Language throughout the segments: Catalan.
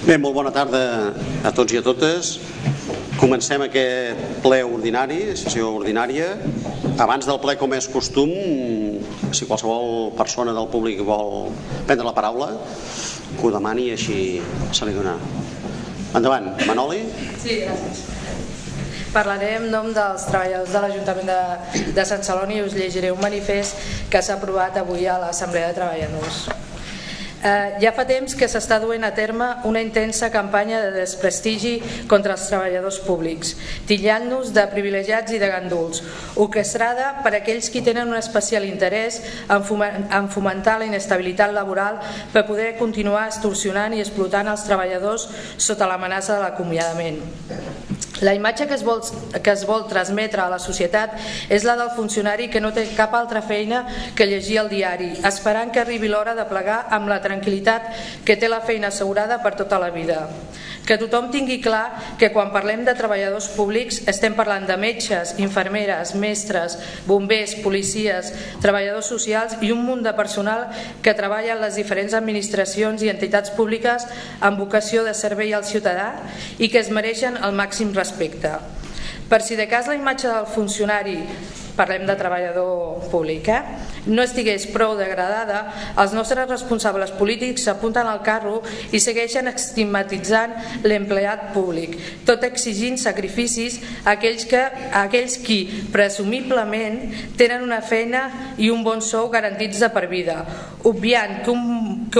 Bé, molt bona tarda a tots i a totes. Comencem aquest ple ordinari, sessió ordinària. Abans del ple, com és costum, si qualsevol persona del públic vol prendre la paraula, que ho demani i així se li donarà. Endavant, Manoli. Sí, gràcies. Parlaré en nom dels treballadors de l'Ajuntament de Sant Celoni i us llegiré un manifest que s'ha aprovat avui a l'Assemblea de Treballadors. Ja fa temps que s'està duent a terme una intensa campanya de desprestigi contra els treballadors públics, titllant-nos de privilegiats i de ganduls, orquestrada per aquells qui tenen un especial interès en fomentar la inestabilitat laboral per poder continuar extorsionant i explotant els treballadors sota l'amenaça de l'acomiadament. La imatge que es vol transmetre a la societat és la del funcionari que no té cap altra feina que llegir el diari, esperant que arribi l'hora de plegar amb la tranquil·litat que té la feina assegurada per tota la vida. Que tothom tingui clar que quan parlem de treballadors públics estem parlant de metges, infermeres, mestres, bombers, policies, treballadors socials i un munt de personal que treballa en les diferents administracions i entitats públiques amb vocació de servei al ciutadà i que es mereixen el màxim respecte. Per si de cas la imatge del funcionari, parlem de treballador públic, no estigués prou degradada, els nostres responsables polítics s'apunten al carro i segueixen estigmatitzant l'empleat públic, tot exigint sacrificis a aquells qui presumiblement tenen una feina i un bon sou garantits de per vida, obviant que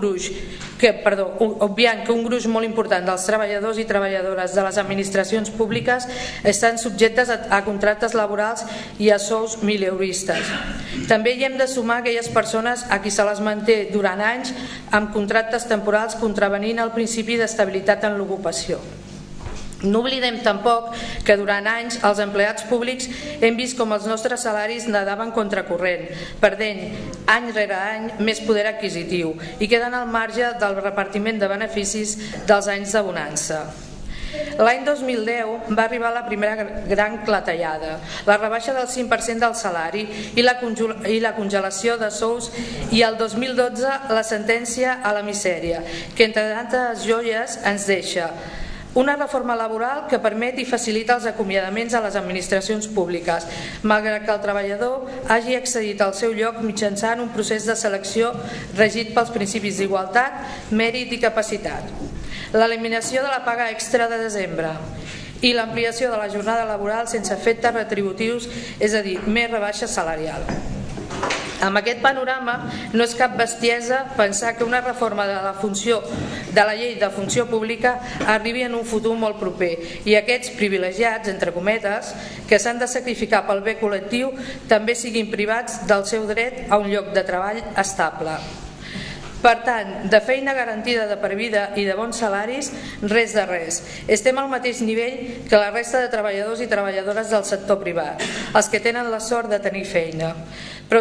un gruix molt important dels treballadors i treballadores de les administracions públiques estan subjectes a contractes laborals i a sous mileuristes. També hi hem de sumar aquelles persones a qui se les manté durant anys amb contractes temporals contravenint el principi d'estabilitat en l'ocupació. No oblidem tampoc que durant anys els empleats públics hem vist com els nostres salaris nadaven contracorrent, perdent any rere any més poder adquisitiu i quedant al marge del repartiment de beneficis dels anys de bonança. L'any 2010 va arribar la primera gran clatellada, la rebaixa del 5% del salari i la congelació de sous, i el 2012 la sentència a la misèria, que entre tantes joies ens deixa una reforma laboral que permet i facilita els acomiadaments a les administracions públiques, malgrat que el treballador hagi accedit al seu lloc mitjançant un procés de selecció regit pels principis d'igualtat, mèrit i capacitat. L'eliminació de la paga extra de desembre i l'ampliació de la jornada laboral sense efectes retributius, és a dir, més rebaixa salarial. Amb aquest panorama no és cap bestiesa pensar que una reforma de la llei de funció pública arribi en un futur molt proper i aquests privilegiats, entre cometes, que s'han de sacrificar pel bé col·lectiu també siguin privats del seu dret a un lloc de treball estable. Per tant, de feina garantida de per vida i de bons salaris, res de res. Estem al mateix nivell que la resta de treballadors i treballadores del sector privat, els que tenen la sort de tenir feina. Però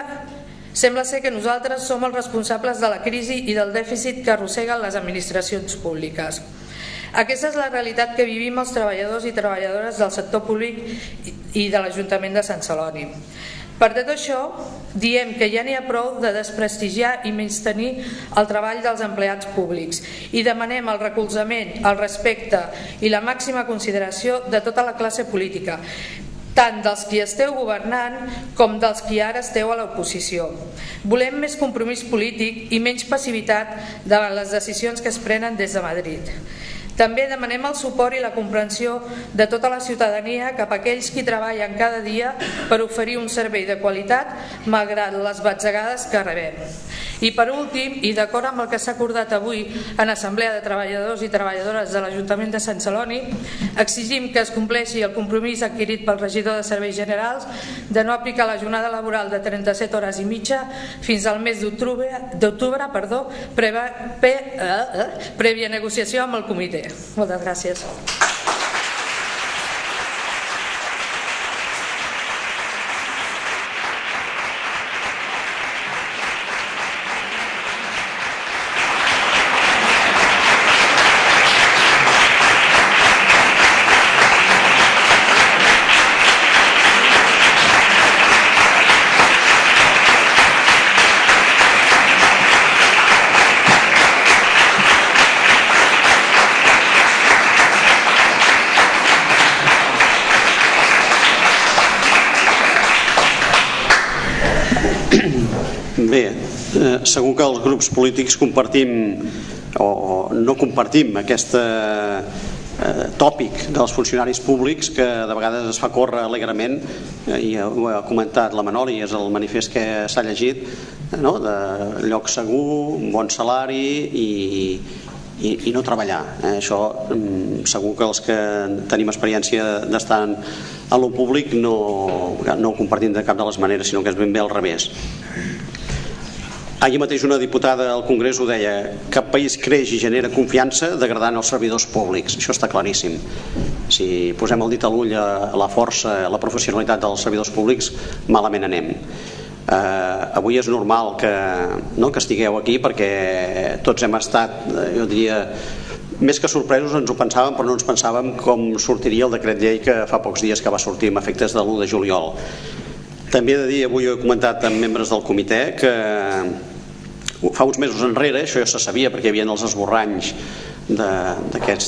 sembla ser que nosaltres som els responsables de la crisi i del dèficit que arrosseguen les administracions públiques. Aquesta és la realitat que vivim els treballadors i treballadores del sector públic i de l'Ajuntament de Sant Celoni. Per tot això, diem que ja n'hi ha prou de desprestigiar i menystenir el treball dels empleats públics i demanem el recolzament, el respecte i la màxima consideració de tota la classe política, tant dels qui esteu governant com dels qui ara esteu a l'oposició. Volem més compromís polític i menys passivitat davant les decisions que es prenen des de Madrid. També demanem el suport i la comprensió de tota la ciutadania cap a aquells qui treballen cada dia per oferir un servei de qualitat malgrat les batzegades que rebem. I per últim, i d'acord amb el que s'ha acordat avui en Assemblea de Treballadors i Treballadores de l'Ajuntament de Sant Celoni, exigim que es compleixi el compromís adquirit pel regidor de Serveis Generals de no aplicar la jornada laboral de 37 hores i mitja fins al mes d'octubre, prèvia negociació amb el comitè. Moltes gràcies. Segur que els grups polítics compartim o no compartim aquest tòpic dels funcionaris públics que de vegades es fa córrer alegrement, i ho ha comentat la Manoli, és el manifest que s'ha llegit, no? De lloc segur, un bon salari i no treballar. Això segur que els que tenim experiència d'estar a lo públic no ho compartim de cap de les maneres, sinó que és ben bé al revés. Ahir mateix una diputada al Congrés ho deia: cap país creix i genera confiança degradant els servidors públics. Això està claríssim. Si posem el dit a l'ull a la força, a la professionalitat dels servidors públics, malament anem. Avui és normal que estigueu aquí, perquè tots hem estat, jo diria, més que sorpresos, ens ho pensàvem, però no ens pensàvem com sortiria el decret llei que fa pocs dies que va sortir amb efectes de l'1 de juliol. També he de dir, avui ho he comentat amb membres del comitè, que fa uns mesos enrere, això ja se sabia perquè hi havia els esborranys dels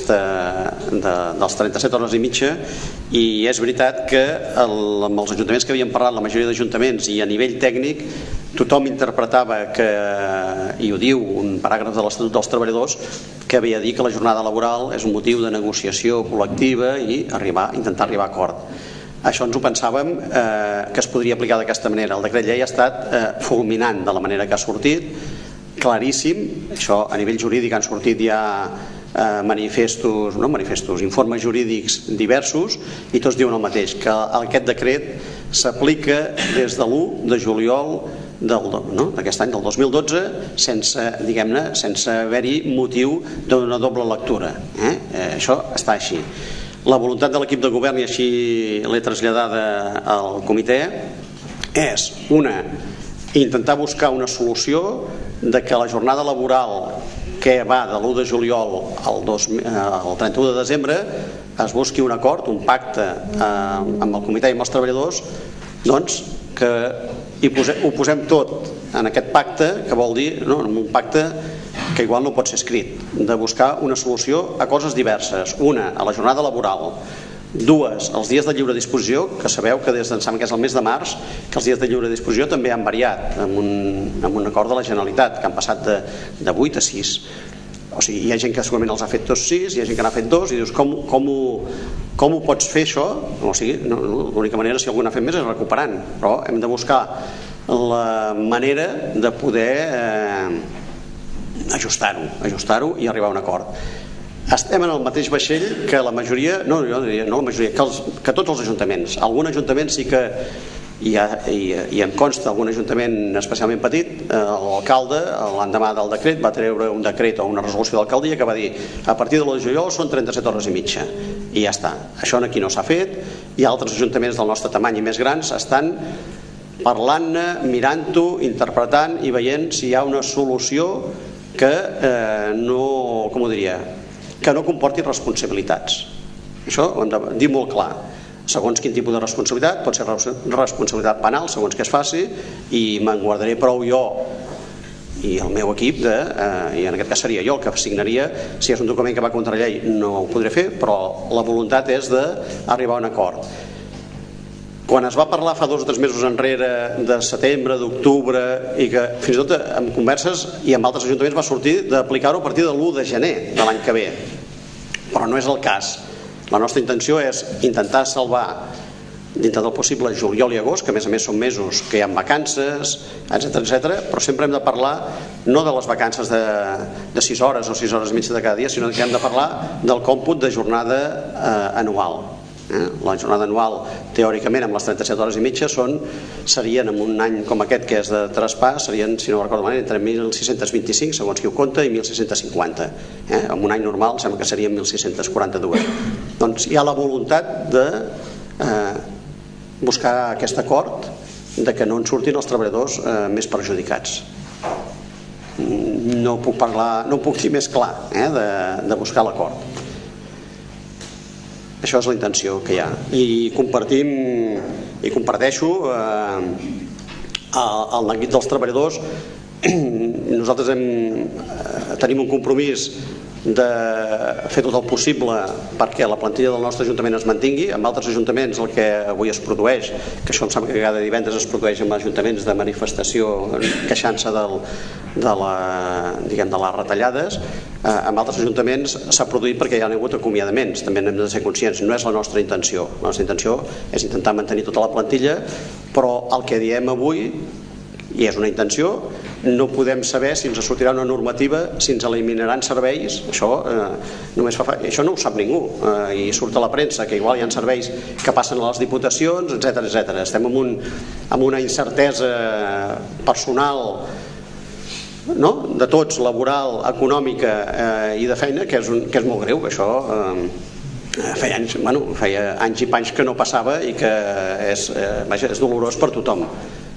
37 hores i mitja, i és veritat que amb els ajuntaments que havien parlat, la majoria d'ajuntaments, i a nivell tècnic tothom interpretava que, i ho diu un paràgraf de l'Estatut dels Treballadors, que havia dit que la jornada laboral és un motiu de negociació col·lectiva i intentar arribar a acord. Això ens ho pensàvem que es podria aplicar d'aquesta manera. El decret llei ha estat fulminant de la manera que ha sortit, claríssim. Això a nivell jurídic han sortit ja informes jurídics diversos, i tots diuen el mateix, que aquest decret s'aplica des de l'1 de juliol d'aquest any, del 2012, sense haver-hi motiu d'una doble lectura. Això està així. La voluntat de l'equip de govern, i així l'he traslladada al comitè, és intentar buscar una solució de que la jornada laboral que va de l'1 de juliol al 31 de desembre es busqui un acord, un pacte amb el comitè i amb els treballadors, doncs que ho posem tot en aquest pacte, que vol dir un pacte que igual no pot ser escrit, de buscar una solució a coses diverses. Una, a la jornada laboral. Dues, els dies de lliure disposició, que sabeu que des d'ençà que és el mes de març, que els dies de lliure disposició també han variat amb un acord de la Generalitat, que han passat de 8 a 6. O sigui, hi ha gent que segurament els ha fet tots 6, hi ha gent que n'ha fet 2, i dius, com ho pots fer això? O sigui, l'única manera, si algú n'ha fet més, és recuperant, però hem de buscar la manera de poder ajustar-ho i arribar a un acord. Estem en el mateix vaixell que la majoria, que tots els ajuntaments. Algun ajuntament sí que, i em consta algun ajuntament especialment petit, l'alcalde l'endemà del decret va treure un decret o una resolució d'alcaldia que va dir a partir de l'1 de juliol són 37 hores i mitja, i ja està. Això aquí no s'ha fet, i altres ajuntaments del nostre tamany i més grans estan parlant-ne, mirant-ho, interpretant i veient si hi ha una solució que no comporti responsabilitats. Això ho hem de dir molt clar. Segons quin tipus de responsabilitat, pot ser responsabilitat penal, segons que es faci, i me'n guardaré prou jo i el meu equip, i en aquest cas seria jo el que signaria. Si és un document que va contra llei no ho podré fer, però la voluntat és d'arribar a un acord. Quan es va parlar fa 2 o 3 mesos enrere de setembre, d'octubre, i que fins i tot en converses i amb altres ajuntaments va sortir d'aplicar-ho a partir de l'1 de gener de l'any que ve, però no és el cas. La nostra intenció és intentar salvar dintre del possible juliol i agost, que a més són mesos que hi ha vacances, etc., però sempre hem de parlar no de les vacances de 6 hores o 6 hores i mitja de cada dia, sinó que hem de parlar del còmput de jornada anual. La jornada anual, teòricament, amb les 37 hores i mitja serien, en un any com aquest que és de traspàs, serien, si no recordo malament, entre 1.625, segons qui ho compta, i 1.650. En un any normal sembla que serien 1.642. Doncs hi ha la voluntat de buscar aquest acord, de que no en surtin els treballadors més perjudicats. No puc dir més clar de buscar l'acord. Això és la intenció que hi ha, i comparteixo el neguit dels treballadors. Nosaltres tenim un compromís de fer tot el possible perquè la plantilla del nostre Ajuntament es mantingui. En altres ajuntaments el que avui es produeix, que això em sembla que cada divendres es produeix en ajuntaments de manifestació queixant-se de les retallades, en altres ajuntaments s'ha produït perquè hi ha hagut acomiadaments. També n'hem de ser conscients, no és la nostra intenció. La nostra intenció és intentar mantenir tota la plantilla, però el que diem avui, i és una intenció, no podem saber si ens sortirà una normativa, si ens eliminaran serveis. Això no ho sap ningú, i surt a la premsa que igual hi ha serveis que passen a les diputacions, etc. Estem en una incertesa personal, de tots, laboral, econòmica i de feina, que és molt greu. Això feia anys i panys que no passava i que és dolorós per tothom,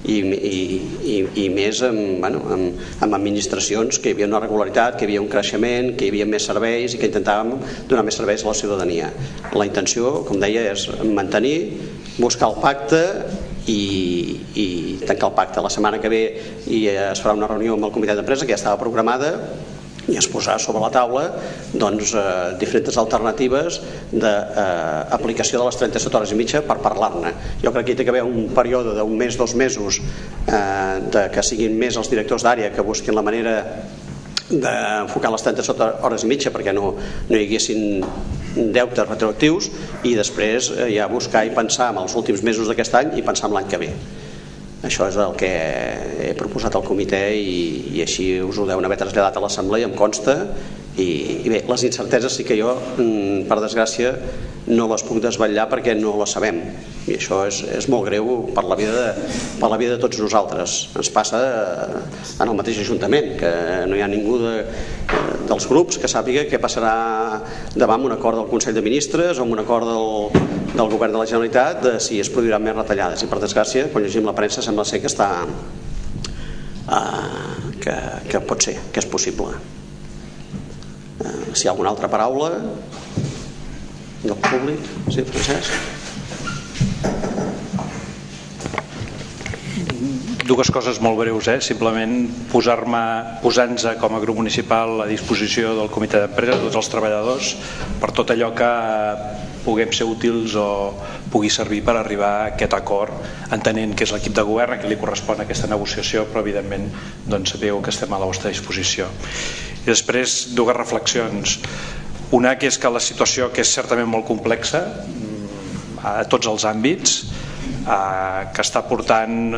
i més amb administracions que hi havia una regularitat, que hi havia un creixement, que hi havia més serveis i que intentàvem donar més serveis a la ciutadania. La intenció, com deia, és mantenir, buscar el pacte i tancar el pacte. La setmana que ve es farà una reunió amb el comitè d'empresa, que ja estava programada, i es posarà sobre la taula diferents alternatives d'aplicació de les 37 hores i mitja per parlar-ne. Jo crec que hi ha d'haver un període d'un mes, 2 mesos, que siguin més els directors d'àrea que busquin la manera d'enfocar les 37 hores i mitja perquè no hi haguessin deutes retroactius, i després ja buscar i pensar en els últims mesos d'aquest any i pensar en l'any que ve. Això és el que he proposat al comitè i així us ho deuen haver traslladat a l'assemblea, em consta. I bé, les incerteses sí que jo, per desgràcia, no les puc desvetllar perquè no les sabem, i això és molt greu per la vida de tots nosaltres. Ens passa en el mateix Ajuntament, que no hi ha ningú dels grups que sàpiga què passarà demà amb un acord del Consell de Ministres o amb un acord del Govern de la Generalitat de si es produiran més retallades. I per desgràcia, quan llegim la premsa, sembla ser que que pot ser, que és possible. Si hi ha alguna altra paraula del públic? Sí, Francesc? Dues coses molt breus, simplement posar-nos com a grup municipal a disposició del comitè d'empresa, tots els treballadors, per tot allò que puguem ser útils o pugui servir per arribar a aquest acord, entenent que és l'equip de govern a qui li correspon aquesta negociació, però evidentment sabeu que estem a la vostra disposició. I després, dues reflexions. Una, que és que la situació, que és certament molt complexa a tots els àmbits, que està portant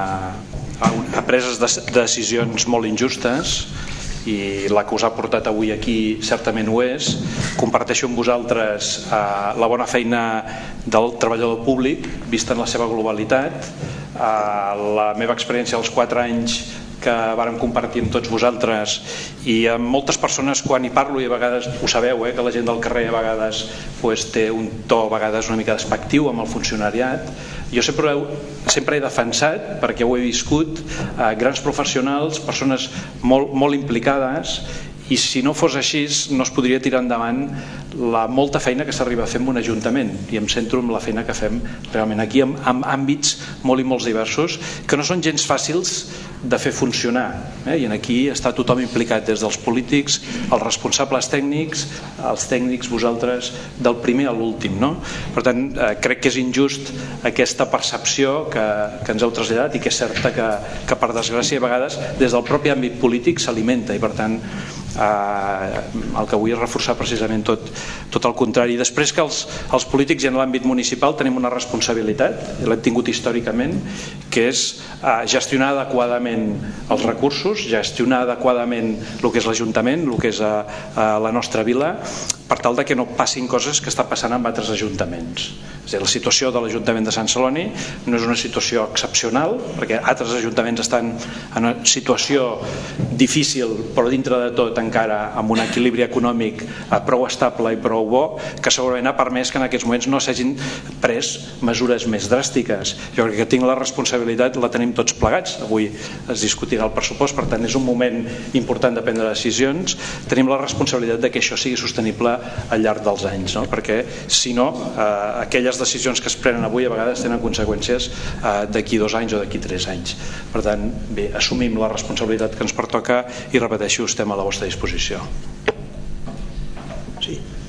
a preses de decisions molt injustes, i la que us ha portat avui aquí certament ho és. Comparteixo amb vosaltres la bona feina del treballador públic vista en la seva globalitat. La meva experiència als 4 anys que vàrem compartir amb tots vosaltres, i amb moltes persones quan hi parlo, i a vegades ho sabeu, que la gent del carrer a vegades té un to a vegades una mica despectiu amb el funcionariat. Jo sempre he defensat, perquè ho he viscut, grans professionals, persones molt implicades, i si no fos així no es podria tirar endavant la molta feina que s'arriba a fer en un ajuntament, i em centro en la feina que fem realment aquí en àmbits molt i molts diversos que no són gens fàcils de fer funcionar, i aquí està tothom implicat, des dels polítics, els responsables tècnics, els tècnics, vosaltres, del primer a l'últim, no? Per tant, crec que és injust aquesta percepció que ens heu traslladat, i que és certa que per desgràcia a vegades des del propi àmbit polític s'alimenta, i per tant el que vull és reforçar precisament tot el contrari. Després, que els polítics i en l'àmbit municipal tenim una responsabilitat, l'hem tingut històricament, que és gestionar adequadament els recursos, gestionar adequadament el que és l'Ajuntament, el que és la nostra vila, per tal de que no passin coses que està passant en altres ajuntaments. És a dir, la situació de l'Ajuntament de Sant Celoni no és una situació excepcional, perquè altres ajuntaments estan en una situació difícil, però dintre de tot encara amb un equilibri econòmic prou estable i prou bo, que segurament ha permès que en aquests moments no s'hagin pres mesures més dràstiques. Jo crec que tinc la responsabilitat, la tenim tots plegats, avui es discutirà el pressupost, per tant és un moment important de prendre decisions, tenim la responsabilitat de que això sigui sostenible al llarg dels anys, no? Perquè si no, aquelles decisions que es prenen avui a vegades tenen conseqüències d'aquí 2 anys o d'aquí 3 anys. Per tant, bé, assumim la responsabilitat que ens pertoca i repeteixo, estem a la vostra disposició.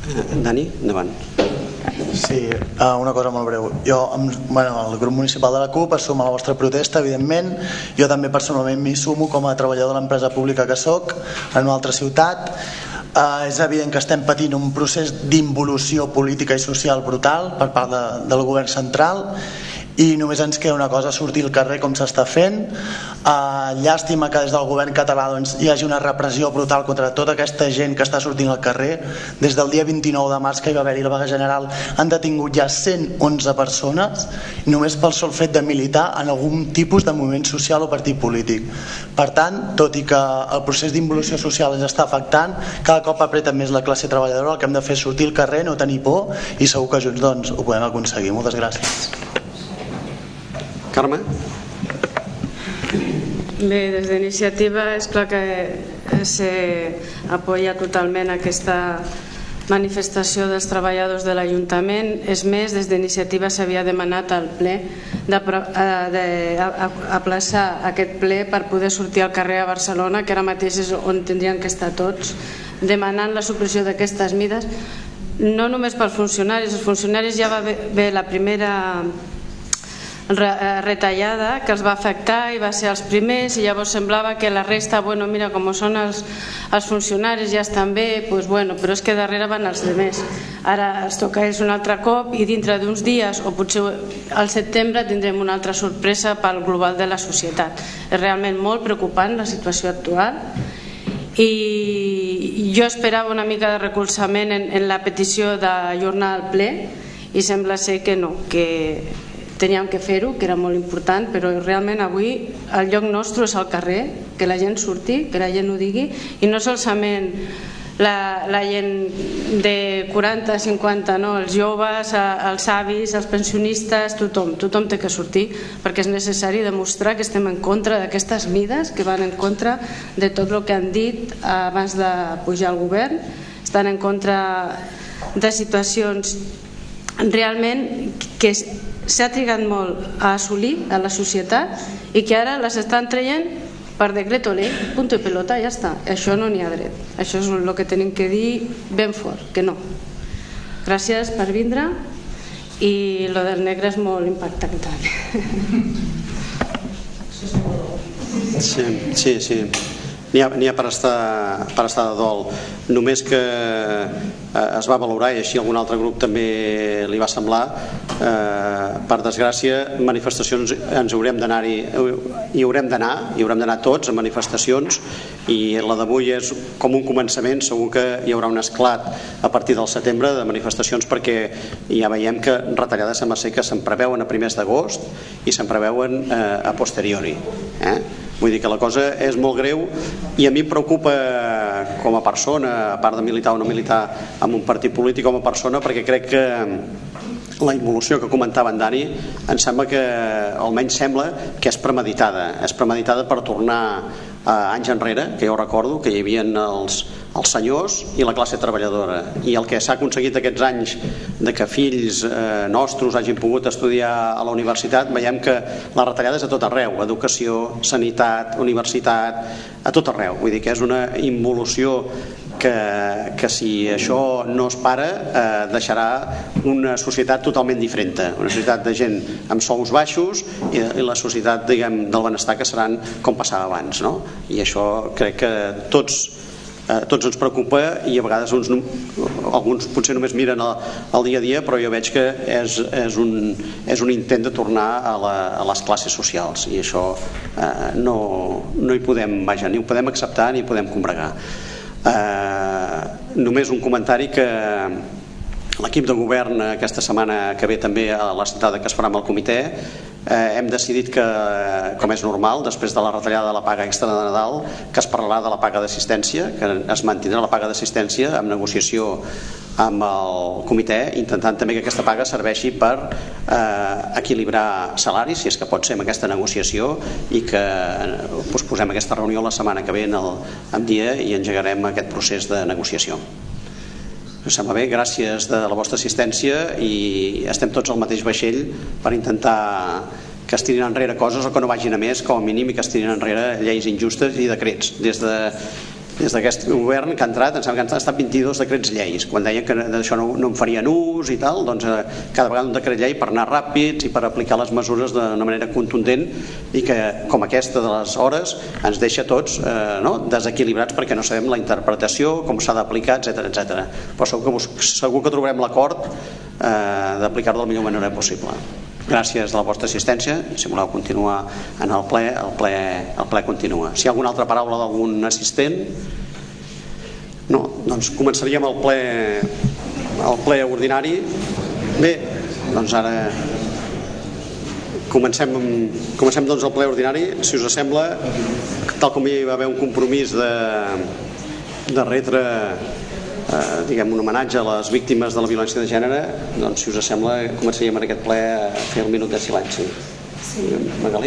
Dani, endavant. Sí, una cosa molt breu. El grup municipal de la CUP es suma a la vostra protesta, evidentment. Jo també personalment m'hi sumo com a treballador de l'empresa pública que soc en una altra ciutat. És evident que estem patint un procés d'involució política i social brutal per part del govern central i només ens queda una cosa, sortir al carrer com s'està fent. Llàstima que des del govern català hi hagi una repressió brutal contra tota aquesta gent que està sortint al carrer. Des del dia 29 de març que hi va haver-hi la vaga general han detingut ja 111 persones només pel sol fet de militar en algun tipus de moviment social o partit polític. Per tant, tot i que el procés d'involució social ens està afectant, cada cop apreta més la classe treballadora. El que hem de fer és sortir al carrer, no tenir por, i segur que junts ho podem aconseguir. Moltes gràcies. Carme? Bé, des d'iniciativa és clar que s'apoya totalment aquesta manifestació dels treballadors de l'Ajuntament. És més, des d'iniciativa s'havia demanat al ple d'aplaçar aquest ple per poder sortir al carrer a Barcelona, que ara mateix és on tindrien que estar tots, demanant la supressió d'aquestes mides, no només pels funcionaris. Els funcionaris ja va haver la primera retallada que els va afectar i va ser els primers, i llavors semblava que la resta, bueno, mira, com són els funcionaris ja estan bé, doncs bueno, però és que darrere van els altres. Ara es toca és un altre cop i dintre d'uns dies o potser al setembre tindrem una altra sorpresa pel global de la societat. És realment molt preocupant la situació actual i jo esperava una mica de recolzament en la petició d'ajornar el ple i sembla ser que no, que teníem que fer-ho, que era molt important, però realment avui el lloc nostre és al carrer, que la gent surti, que la gent ho digui, i no solament la gent de 40, 50, no, els joves, els avis, els pensionistes, tothom té que sortir, perquè és necessari demostrar que estem en contra d'aquestes mides, que van en contra de tot el que han dit abans de pujar al govern, estan en contra de situacions realment que s'ha trigat molt a assolir a la societat i que ara les estan traient per decreto ley, punto i pelota, ja està. Això no n'hi ha dret. Això és el que tenim que dir ben fort, que no. Gràcies per vindre i lo del negre és molt impactant també. Sí. N'hi ha per estar de dol. Només que es va valorar, i així algun altre grup també li va semblar, per desgràcia, manifestacions ens haurem d'anar tots a manifestacions, i la d'avui és com un començament. Segur que hi haurà un esclat a partir del setembre de manifestacions, perquè ja veiem que retallades sembla ser que se'n preveuen a primers d'agost i se'n preveuen a posteriori. Vull dir que la cosa és molt greu i a mi em preocupa com a persona, a part de militar o no militar en un partit polític, com a persona, perquè crec que la involució que comentava en Dani almenys sembla que és premeditada per tornar a anys enrere, que jo recordo que hi havia els senyors i la classe treballadora, i el que s'ha aconseguit aquests anys de que fills nostres hagin pogut estudiar a la universitat, veiem que la retallada és a tot arreu, educació, sanitat, universitat, a tot arreu. Vull dir que és una involució que si això no es para deixarà una societat totalment diferent, una societat de gent amb sous baixos i la societat, diguem, del benestar, que seran com passava abans, no? I això crec que tots ens preocupa, i a vegades alguns potser només miren el dia a dia, però jo veig que és un intent de tornar a les classes socials, i això no hi podem, ni ho podem acceptar ni ho podem combregar. Només un comentari, que l'equip de govern aquesta setmana que ve també a la citada que es farà amb el comitè, hem decidit que, com és normal, després de la retallada de la paga extra de Nadal, que es parlarà de la paga d'assistència, que es mantindrà la paga d'assistència en negociació amb el comitè, intentant també que aquesta paga serveixi per equilibrar salaris, si és que pot ser, amb aquesta negociació, i que posposem aquesta reunió la setmana que ve en dia i engegarem aquest procés de negociació. Us sembla bé? Gràcies de la vostra assistència, i estem tots al mateix vaixell per intentar que es tirin enrere coses o que no vagin a més, com a mínim, i que es tirin enrere lleis injustes i decrets. Des des d'aquest govern que ha entrat, em sembla que han estat 22 decrets lleis, quan deien que d'això no en farien ús i tal, doncs cada vegada un decret llei per anar ràpids i per aplicar les mesures d'una manera contundent, i que com aquesta de les hores ens deixa tots desequilibrats perquè no sabem la interpretació, com s'ha d'aplicar, etc. Però segur que trobarem l'acord d'aplicar-ho de la millor manera possible. Gràcies a la vostra assistència. Si voleu continuar en el ple, el ple continua. Si hi ha alguna altra paraula d'algun assistent? No, doncs començaríem el ple ordinari. Bé, doncs ara comencem doncs el ple ordinari. Si us sembla, tal com hi va haver un compromís de retre un homenatge a les víctimes de la violència de gènere, doncs si us sembla començaríem en aquest ple a fer el minut de silenci. Magalí.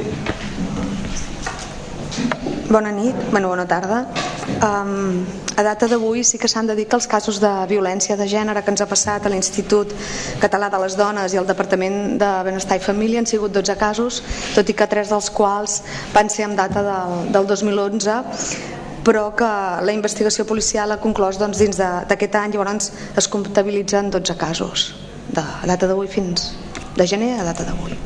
Bona nit, bona tarda. A data d'avui sí que s'han de dir que els casos de violència de gènere que ens ha passat a l'Institut Català de les Dones i al Departament de Benestar i Família han sigut 12 casos, tot i que 3 dels quals van ser amb data del 2011, però que la investigació policial ha conclòs dins d'aquest any. Llavors es comptabilitzen 12 casos de data d'avui fins de gener a data d'avui.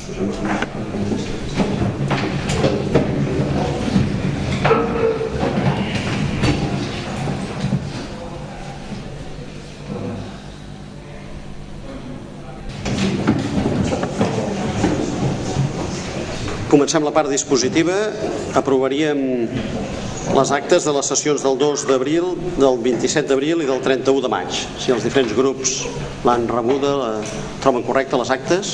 Comencem la part dispositiva. Aprovaríem les actes de les sessions del 2 d'abril, del 27 d'abril i del 31 de maig. Si els diferents grups l'han rebuda, troben correcte les actes?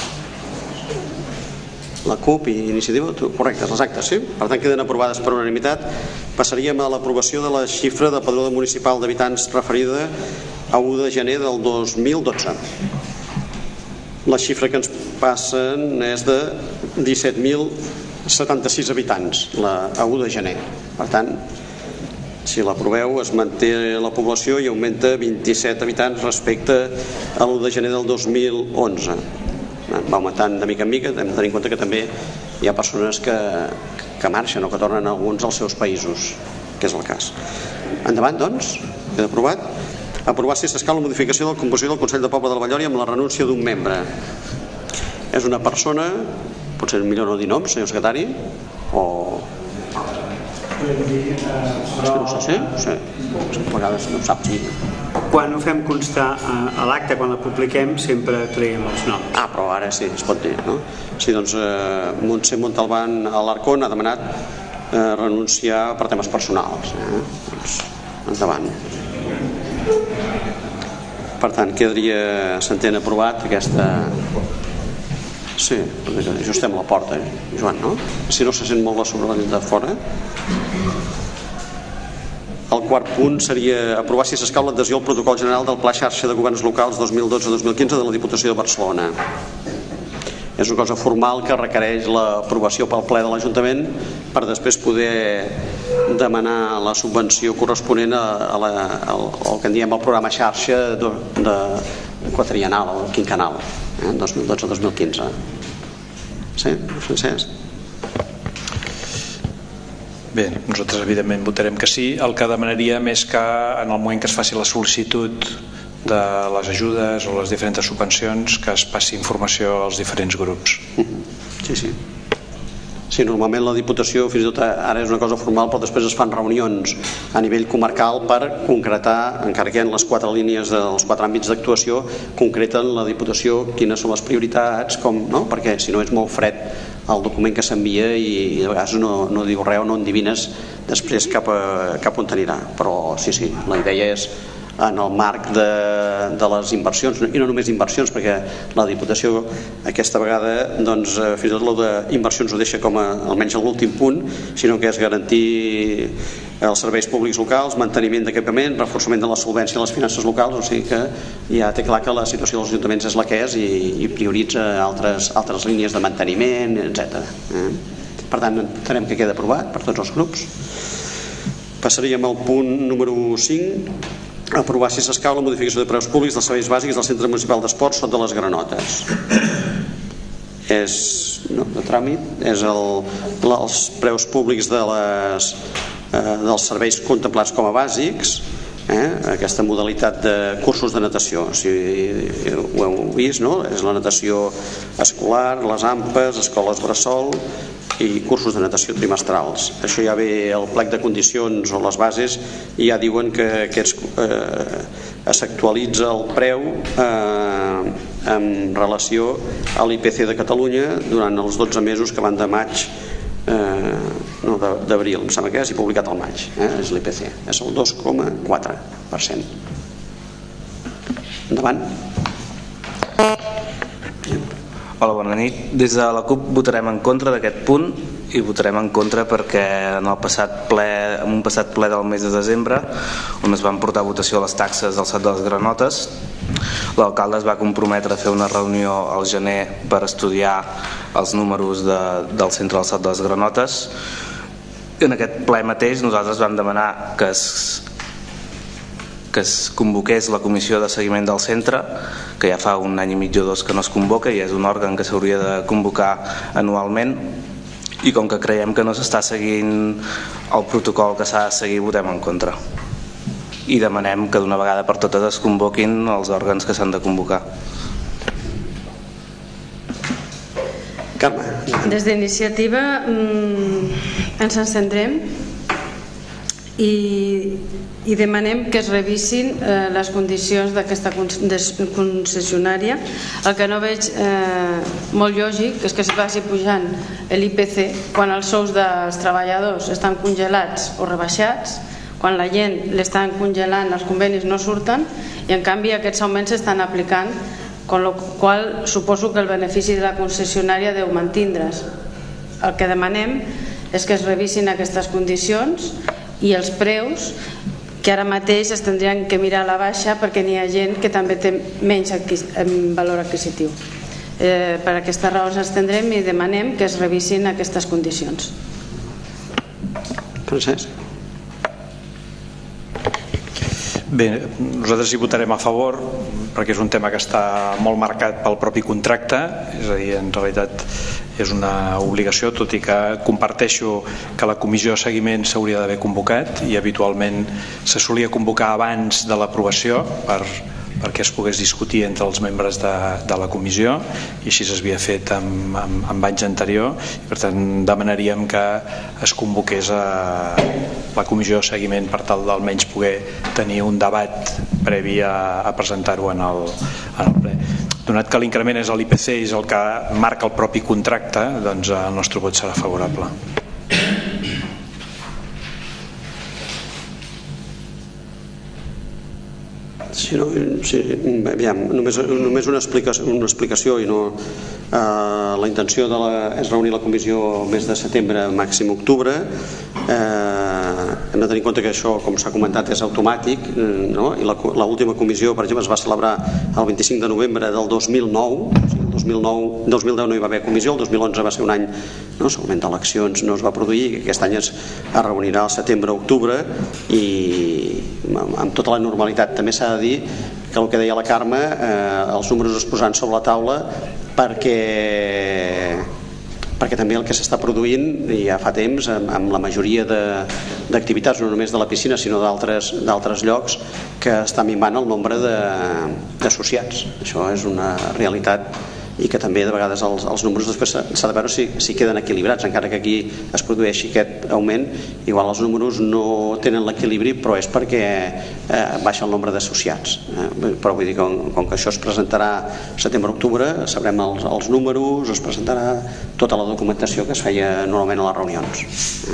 La CUP i Iniciativa, correctes les actes, sí? Per tant, queden aprovades per unanimitat. Passaríem a l'aprovació de la xifra de padró municipal d'habitants referida a 1 de gener del 2012. La xifra que ens passen és de 17.076 habitants a 1 de gener. Per tant, si l'aproveu, es manté la població i augmenta 27 habitants respecte a l'1 de gener del 2011. Va augmentant de mica en mica. Hem de tenir en compte que també hi ha persones que marxen o que tornen a alguns dels seus països, que és el cas. Endavant, doncs, queda aprovat. Aprovar si s'escau la modificació de la composició del Consell de Poble de la Vallòria amb la renúncia d'un membre. És una persona, potser millor no dir noms, senyor secretari, o... No sé, a vegades no saps dir. Quan ho fem constar a l'acte, quan la publiquem, sempre traiem els noms. Però ara sí, es pot dir, no? Sí, doncs Montse Montalbán Alarcón ha demanat renunciar per temes personals. Doncs, endavant. Per tant, quedaria, s'entén, aprovat aquesta... Sí, ajustem la porta, Joan, no? Si no se sent molt la sobrevivent de fora. El quart punt seria aprovar si s'escau l'adhesió al protocol general del Pla Xarxa de Governs Locals 2012-2015 de la Diputació de Barcelona. És una cosa formal que requereix l'aprovació pel ple de l'Ajuntament per després poder demanar la subvenció corresponent al que en diem el programa xarxa quatrienal o quinquenal, 2012-2015. Sí, Francesc? Bé, nosaltres evidentment votarem que sí. El que demanaríem és que en el moment que es faci la sol·licitud de les ajudes o les diferents subvencions, que es passi informació als diferents grups. Sí. Sí, normalment la Diputació, fins i tot ara és una cosa formal, però després es fan reunions a nivell comarcal per concretar, encara que hi ha les 4 línies dels 4 àmbits d'actuació, concreten la Diputació quines són les prioritats, no? Perquè si no és molt fred el document que s'envia i de vegades no diu res o no endivines després cap on anirà. Però sí, la idea és en el marc de les inversions, i no només inversions, perquè la Diputació aquesta vegada doncs, fins i tot la d'inversions ho deixa com almenys l'últim punt, sinó que és garantir els serveis públics locals, manteniment d'equipament, reforçament de la solvència de les finances locals, o sigui que ja té clar que la situació dels ajuntaments és la que és i prioritza altres línies de manteniment, etc. Per tant, entenem que queda aprovat per tots els grups. Passaríem al punt número 5, aprovar si s'escau la modificació de preus públics dels serveis bàsics del Centre Municipal d'Esports Sot de les Granotes. És de tràmit, és els preus públics de dels serveis contemplats com a bàsics, aquesta modalitat de cursos de natació, si ho heu vist, no? És la natació escolar, les AMPAs, escoles bressol i cursos de natació trimestrals. Això ja ve al plec de condicions o les bases i ja diuen que s'actualitza el preu en relació a l'IPC de Catalunya durant els 12 mesos que van de maig d'abril, em sembla que és, i publicat al maig, és l'IPC, és el 2,4%. Endavant. Hola, bona nit. Des de la CUP votarem en contra d'aquest punt i votarem en contra perquè en un passat ple del mes de desembre, on es van portar a votació les taxes del SAT de les granotes, l'alcalde es va comprometre a fer una reunió al gener per estudiar els números del centre del SAT de les granotes. En aquest ple mateix nosaltres vam demanar que es convoqués la comissió de seguiment del centre, que ja fa un any i mig o dos que no es convoca i és un òrgan que s'hauria de convocar anualment, i com que creiem que no s'està seguint el protocol que s'ha de seguir, votem en contra i demanem que d'una vegada per totes es convoquin els òrgans que s'han de convocar. Carme. Des d'iniciativa ens abstindrem i demanem que es revisin les condicions d'aquesta concessionària. El que no veig molt lògic és que es vagi pujant l'IPC quan els sous dels treballadors estan congelats o rebaixats, quan la gent l'estan congelant, els convenis no surten i en canvi aquests augments s'estan aplicant, amb la qual suposo que el benefici de la concessionària deu mantindre's. El que demanem és que es revisin aquestes condicions i els preus, que ara mateix es tindrien que mirar a la baixa perquè n'hi ha gent que també té menys valor adquisitiu. Per aquesta raó ens abstindrem i demanem que es revisin aquestes condicions. Francesc. Bé, nosaltres hi votarem a favor perquè és un tema que està molt marcat pel propi contracte, és a dir, en realitat és una obligació, tot i que comparteixo que la comissió de seguiment s'hauria d'haver convocat i habitualment se solia convocar abans de l'aprovació perquè es pogués discutir entre els membres de la comissió i així s'havia fet en anys anterior i per tant demanaríem que es convoqués a la comissió de seguiment per tal d'almenys poder tenir un debat previ a presentar-ho en el ple. Donat que l'increment és l'IPC i és el que marca el propi contracte, doncs el nostre vot serà favorable. Sí, aviam, només una explicació i no, la intenció és reunir la comissió el mes de setembre, màxim octubre. Hem de tenir en compte que això, com s'ha comentat, és automàtic, no? I l'última comissió, per exemple, es va celebrar el 25 de novembre del 2009. El 2010 no hi va haver comissió, el 2011 va ser un any, no? Segurament d'eleccions no es va produir, aquest any es reunirà al setembre-octubre i amb tota la normalitat. També s'ha de dir que el que deia la Carme, els números es posaran sobre la taula perquè també el que s'està produint ja fa temps amb la majoria d'activitats, no només de la piscina sinó d'altres llocs, que està minvant el nombre d'associats. Això és una realitat i que també de vegades els números després s'ha de veure si queden equilibrats, encara que aquí es produeixi aquest augment, igual els números no tenen l'equilibri, però és perquè baixa el nombre d'associats. Però vull dir, com que això es presentarà setembre-octubre, sabrem els números, es presentarà tota la documentació que es feia normalment a les reunions.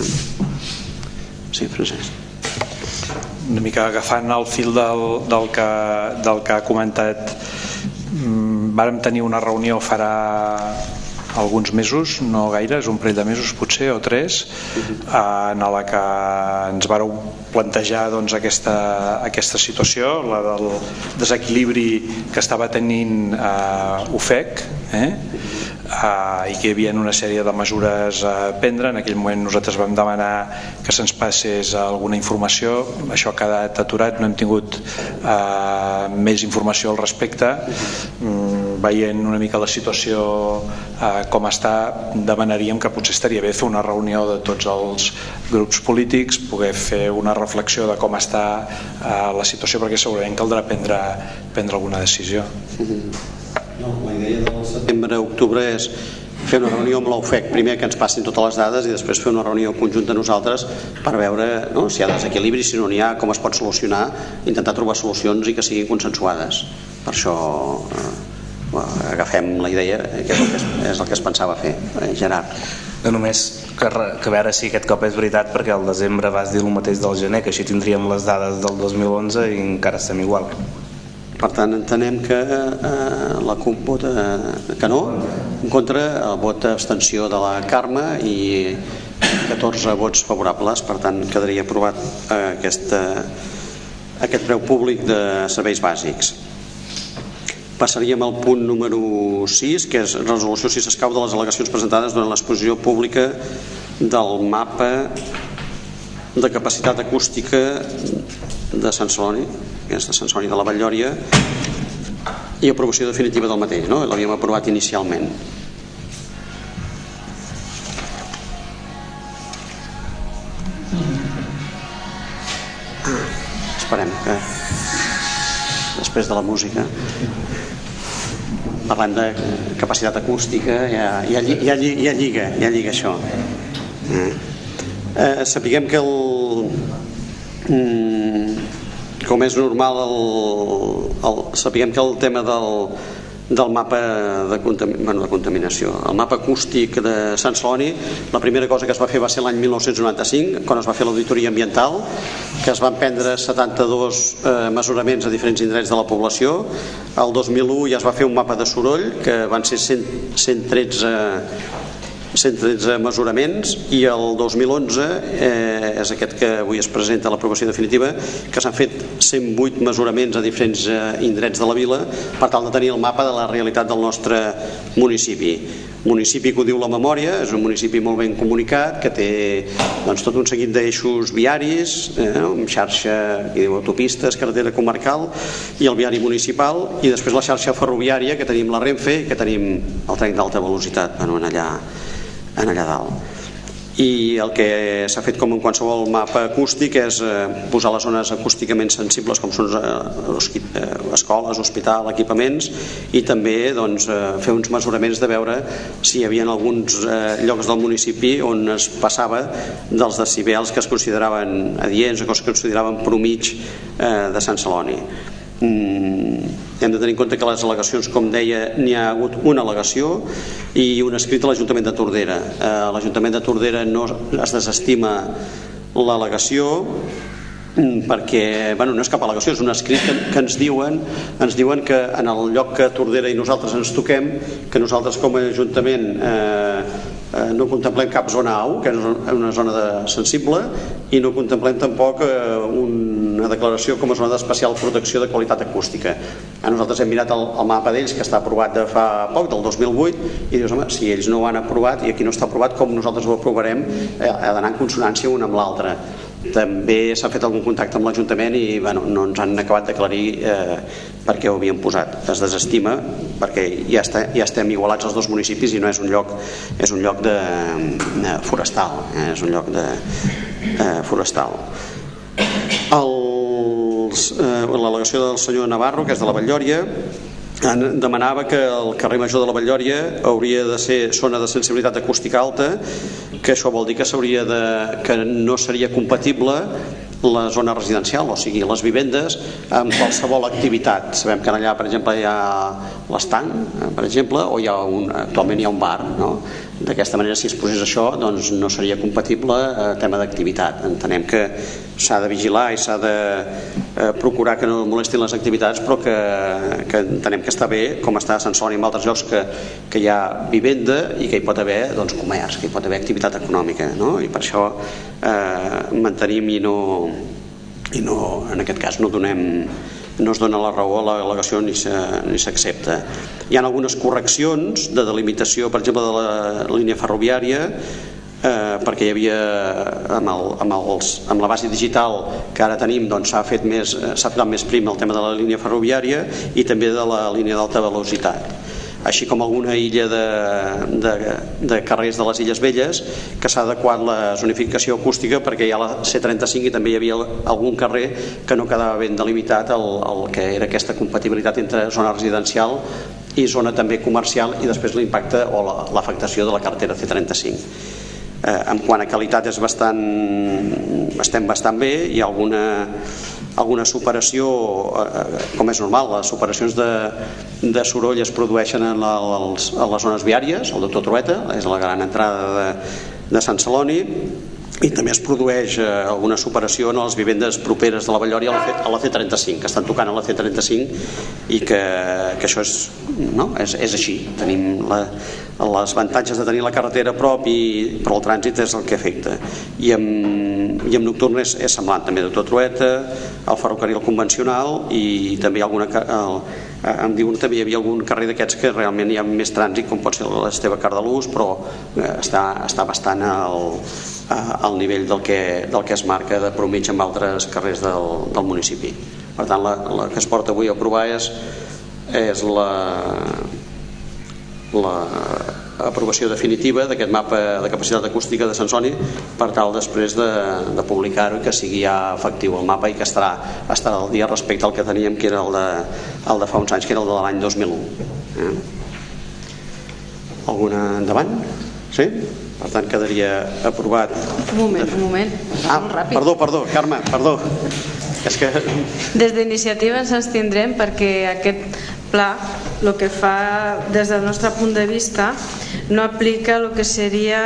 Sí, Francesc. Una mica agafant el fil del que ha comentat, vàrem tenir una reunió farà alguns mesos, no gaire, és un parell de mesos potser, o 3, en la que ens vàreu plantejar doncs, aquesta situació, la del desequilibri que estava tenint UFEC, i que hi havia una sèrie de mesures a prendre. En aquell moment nosaltres vam demanar que se'ns passés alguna informació, això ha quedat aturat, no hem tingut més informació al respecte. veient una mica la situació com està, demanaríem que potser estaria bé fer una reunió de tots els grups polítics, poder fer una reflexió de com està la situació, perquè segurament caldrà prendre alguna decisió. La idea del setembre-octubre és fer una reunió amb l'OFEC, primer que ens passin totes les dades i després fer una reunió conjunta nosaltres per veure si hi ha desequilibri, si no n'hi ha, com es pot solucionar, intentar trobar solucions i que siguin consensuades. Per això agafem la idea, que és el que es pensava fer. Gerard. No només que veure si aquest cop és veritat, perquè al desembre vas dir el mateix del gener, que així tindríem les dades del 2011 i encara estem igual. Per tant, entenem que la CUP vota que no, en contra el vot d'abstenció de la Carme i 14 vots favorables. Per tant, quedaria aprovat aquest preu públic de serveis bàsics. Passaríem al punt número 6, que és resolució si s'escau de les al·legacions presentades durant l'exposició pública del mapa de capacitat acústica de Sant Celoni, que és de Sant Celoni de la Vall-lloria, i aprovació definitiva del mateix, no? L'havíem aprovat inicialment. Esperem que després de la música parlem de capacitat acústica, ja lliga això. Sapiguem que com és normal, sapiguem que el tema del mapa de contaminació, el mapa acústic de Sant Celoni, la primera cosa que es va fer va ser l'any 1995, quan es va fer l'auditoria ambiental, que es van prendre 72 mesuraments a diferents indrets de la població. El 2001 ja es va fer un mapa de soroll, que van ser 113 mesuraments, i el 2011 és aquest que avui es presenta a l'aprovació definitiva, que s'han fet 108 mesuraments a diferents indrets de la vila per tal de tenir el mapa de la realitat del nostre municipi. Municipi que ho diu la memòria, és un municipi molt ben comunicat, que té tot un seguit d'eixos viaris, amb xarxa, aquí diu autopistes, carretera comarcal i el viari municipal, i després la xarxa ferroviària, que tenim la Renfe i que tenim el tren d'alta velocitat allà dalt. I el que s'ha fet, com en qualsevol mapa acústic, és posar les zones acústicament sensibles, com són escoles, hospital, equipaments, i també fer uns mesuraments de veure si hi havia alguns llocs del municipi on es passava dels decibels que es consideraven adients o que es consideraven promig de Sant Celoni. Hem de tenir en compte que les al·legacions, com deia, n'hi ha hagut una al·legació i un escrit a l'Ajuntament de Tordera. L'Ajuntament de Tordera no es desestima l'al·legació perquè, no és cap al·legació, és un escrit que ens diuen que en el lloc que Tordera i nosaltres ens toquem, que nosaltres com a Ajuntament no contemplem cap zona AU, que és una zona sensible, i no contemplem tampoc una declaració com a zona d'especial protecció de qualitat acústica. Nosaltres hem mirat el mapa d'ells, que està aprovat de fa poc, del 2008, i dius, home, si ells no ho han aprovat i aquí no està aprovat, com nosaltres ho aprovarem? Ha d'anar en consonància un amb l'altre. També s'ha fet algun contacte amb l'Ajuntament i no ens han acabat d'aclarir per què ho havien posat. Es desestima perquè ja estem igualats els dos municipis i no és un lloc forestal, és un lloc forestal. L'al·legació del senyor Navarro, que és de la Vall-lloria, demanava que el carrer Major de la Vall-lloria hauria de ser zona de sensibilitat acústica alta, que això vol dir que no seria compatible la zona residencial, o sigui, les vivendes amb qualsevol activitat. Sabem que allà, per exemple, hi ha l'estanc, per exemple, o actualment hi ha un bar, no? D'aquesta manera, si es posés això, doncs no seria compatible el tema d'activitat. Entenem que s'ha de vigilar i s'ha de procurar que no molestin les activitats, però que entenem que està bé, com està a Sant Celoni i en altres llocs, que hi ha vivenda i que hi pot haver comerç, que hi pot haver activitat econòmica, no? I per això mantenim i en aquest cas no es dona la raó a l'al·legació ni s'accepta. Hi ha algunes correccions de delimitació, per exemple, de la línia ferroviària, perquè hi havia amb la base digital que ara tenim, doncs s'ha fet més prim el tema de la línia ferroviària i també de la línia d'alta velocitat. així com alguna illa de carrers de les Illes Velles, que s'ha adequat la zonificació acústica perquè hi ha la C35 i també hi havia algun carrer que no quedava ben delimitat el que era aquesta compatibilitat entre zona residencial i zona també comercial, i després l'impacte o l'afectació de la carretera C35. En quant a qualitat estem bastant bé. Hi ha alguna superació, com és normal, les superacions de soroll es produeixen a les zones viàries. El Doctor Trueta és la gran entrada de Sant Celoni, i també es produeix alguna superació en les vivendes properes de la Vallòria a la C35, que estan tocant a la C35, i que això és així. Tenim les avantatges de tenir la carretera a prop, però el trànsit és el que afecta. I en nocturn és semblant, també Doctor Trueta, el ferrocarril convencional, i també hi ha em diuen també hi havia algun carrer d'aquests que realment hi ha més trànsit, com pot ser l'Esteve Cardalús, però està bastant al nivell del que es marca de promitja amb altres carrers del municipi. Per tant, la que es porta avui a aprovar és l'aprovació definitiva d'aquest mapa de capacitat acústica de Sant Celoni, per tal després de publicar-ho i que sigui ja efectiu el mapa, i que estarà al dia respecte al que teníem, que era el de fa uns anys, que era el de l'any 2001. Alguna endavant? Sí? Per tant, quedaria aprovat. Un moment. Perdó, Carme, perdó. És que... Des d'iniciativa ens abstindrem perquè aquest pla, el que fa des del nostre punt de vista, no aplica el que seria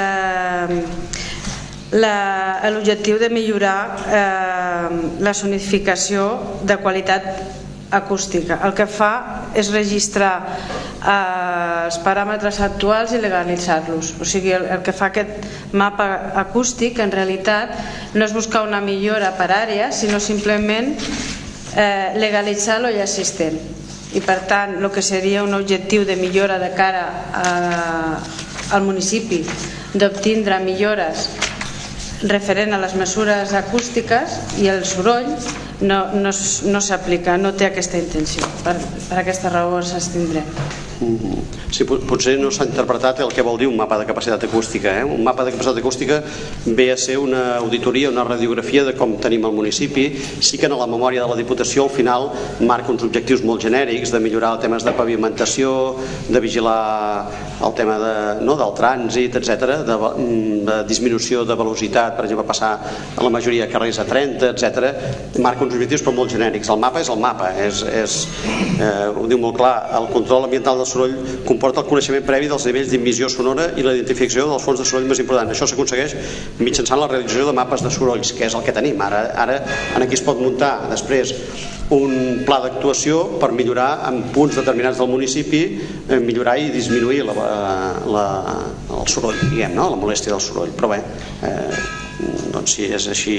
l'objectiu de millorar la zonificació de qualitat acústica. El que fa és registrar els paràmetres actuals i legalitzar-los. O sigui, el que fa aquest mapa acústic en realitat no és buscar una millora per àrea, sinó simplement legalitzar lo ja existent. I per tant, el que seria un objectiu de millora de cara al municipi, d'obtindre millores referent a les mesures acústiques i el soroll, no s'aplica, no té aquesta intenció. Per aquesta raó s'abstindrem. Sí, potser no s'ha interpretat el que vol dir un mapa de capacitat acústica. Un mapa de capacitat acústica ve a ser una auditoria, una radiografia de com tenim el municipi. Sí que en la memòria de la Diputació al final marca uns objectius molt genèrics de millorar els temes de pavimentació, de vigilar el tema del trànsit, etc., de disminució de velocitat, per exemple, passar a la majoria de carrers a 30, etc. Marca uns objectius però molt genèrics. El mapa és el mapa, ho diu molt clar. El control ambiental del soroll comporta el coneixement previ dels nivells d'emissió sonora i la identificació dels fons de soroll més importants. Això s'aconsegueix mitjançant la realització de mapes de sorolls, que és el que tenim. Ara aquí es pot muntar després un pla d'actuació per millorar en punts determinats del municipi, millorar i disminuir el soroll, diguem, la molèstia del soroll. Però bé, doncs si és així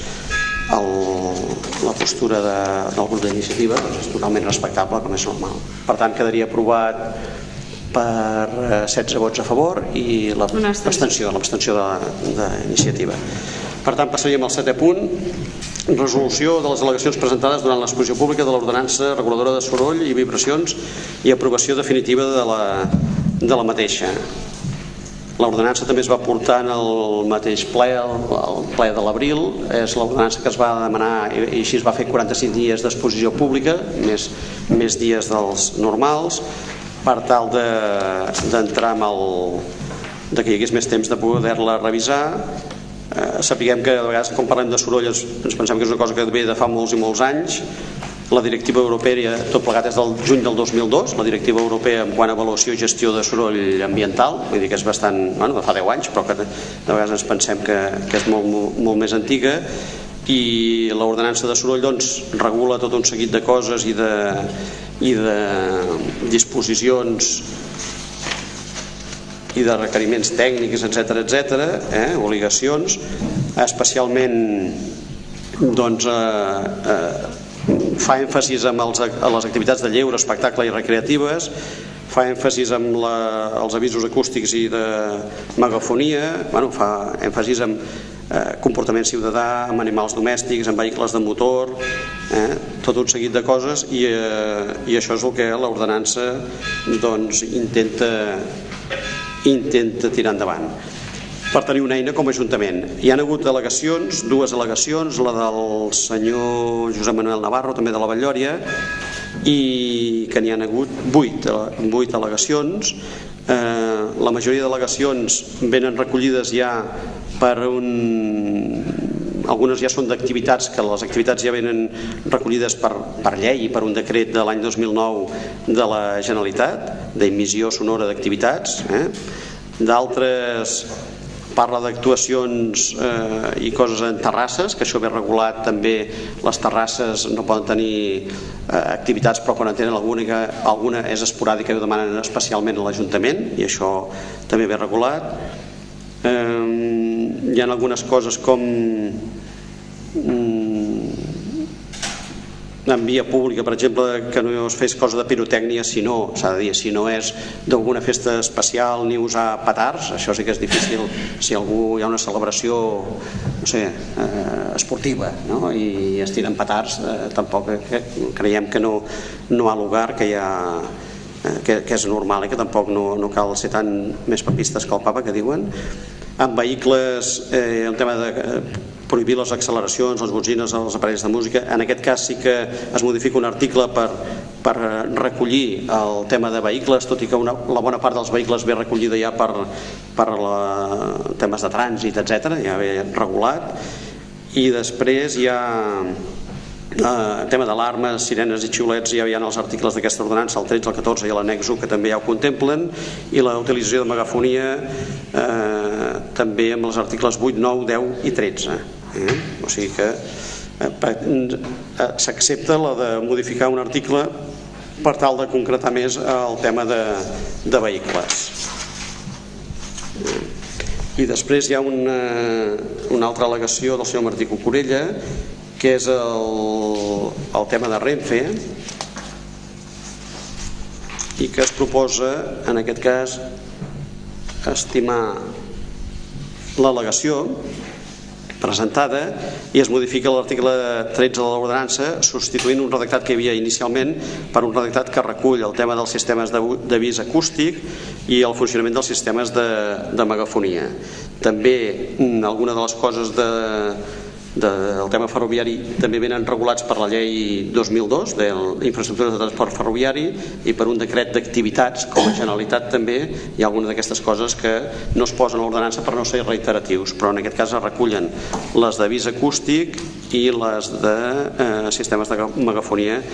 la postura del grup d'iniciativa, és totalment respectable, com és normal. Per tant, quedaria aprovat per 16 vots a favor i l'abstenció d'iniciativa. Per tant, passaríem al 7è punt, resolució de les al·legacions presentades durant l'exposició pública de l'ordenança reguladora de soroll i vibracions i aprovació definitiva de la mateixa. L'ordenança també es va portar en el mateix ple, el ple de l'abril. És l'ordenança que es va demanar i així es va fer 45 dies d'exposició pública, més dies dels normals, per tal d'entrar que hi hagués més temps de poder-la revisar. Sapiguem que a vegades quan parlem de soroll ens pensem que és una cosa que ve de fa molts i molts anys. La directiva europea, tot plegat és del juny del 2002, la directiva europea en quant a avaluació i gestió de soroll ambiental, vull dir que és bastant, de fa 10 anys, però que de vegades ens pensem que és molt més antiga. I l'ordenança de soroll regula tot un seguit de coses i de disposicions i de requeriments tècnics, etc., obligacions, especialment fa èmfasis en les activitats de lleure, espectacle i recreatives, fa èmfasis en els avisos acústics i de megafonia, fa èmfasis en comportament ciutadà, amb animals domèstics, amb vehicles de motor, tot un seguit de coses, i això és el que l'ordenança doncs, intenta tirar endavant per tenir una eina com a Ajuntament. Hi ha hagut delegacions, dues al·legacions, la del senyor Josep Manuel Navarro, també de la Vall-lloria, i que n'hi ha hagut 8 al·legacions. La majoria d'al·legacions venen recollides ja per algunes ja són d'activitats, que les activitats ja venen recollides per llei i per un decret de l'any 2009 de la Generalitat d'emissió sonora d'activitats. D'altres parla d'actuacions i coses en terrasses, que això ve regulat també. Les terrasses no poden tenir activitats, però quan en tenen alguna és esporàdica i ho demanen especialment a l'Ajuntament, i això també ve regulat. Hi ha algunes coses com en via pública, per exemple, que no es fes cosa de pirotècnia si no és d'alguna festa especial, ni usar petards. Això sí que és difícil si hi ha una celebració, no sé, esportiva, no? I es tiren petards, tampoc creiem que no ha lugar, que és normal i que tampoc no cal ser tan més papistes que el papa, que diuen. En vehicles, el tema de prohibir les acceleracions, les bocines, els aparells de música. En aquest cas sí que es modifica un article per recollir el tema de vehicles, tot i que la bona part dels vehicles ve recollida ja per temes de trànsit, etc., ja ve regulat. I després hi ha el tema d'alarmes, sirenes i xiulets, ja hi ha els articles d'aquesta ordenança, el 13, el 14 i l'annex 1, que també ja ho contemplen, i la utilització de megafonia també amb els articles 8, 9, 10 i 13. O sigui que s'accepta la de modificar un article per tal de concretar més el tema de vehicles. I després hi ha una altra al·legació del senyor Martí Cucurella, que és el tema de Renfe, i que es proposa en aquest cas estimar l'al·legació presentada i es modifica l'article 13 de l'ordenança, substituint un redactat que hi havia inicialment per un redactat que recull el tema dels sistemes d'avís acústic i el funcionament dels sistemes de megafonia. També alguna de les coses del tema ferroviari també venen regulats per la llei 2002 d'infraestructures de transport ferroviari i per un decret d'activitats. Com a Generalitat també hi ha alguna d'aquestes coses que no es posen a l'ordenança per no ser reiteratius, però en aquest cas es recullen les d'avís acústic i les de sistemes de megafonia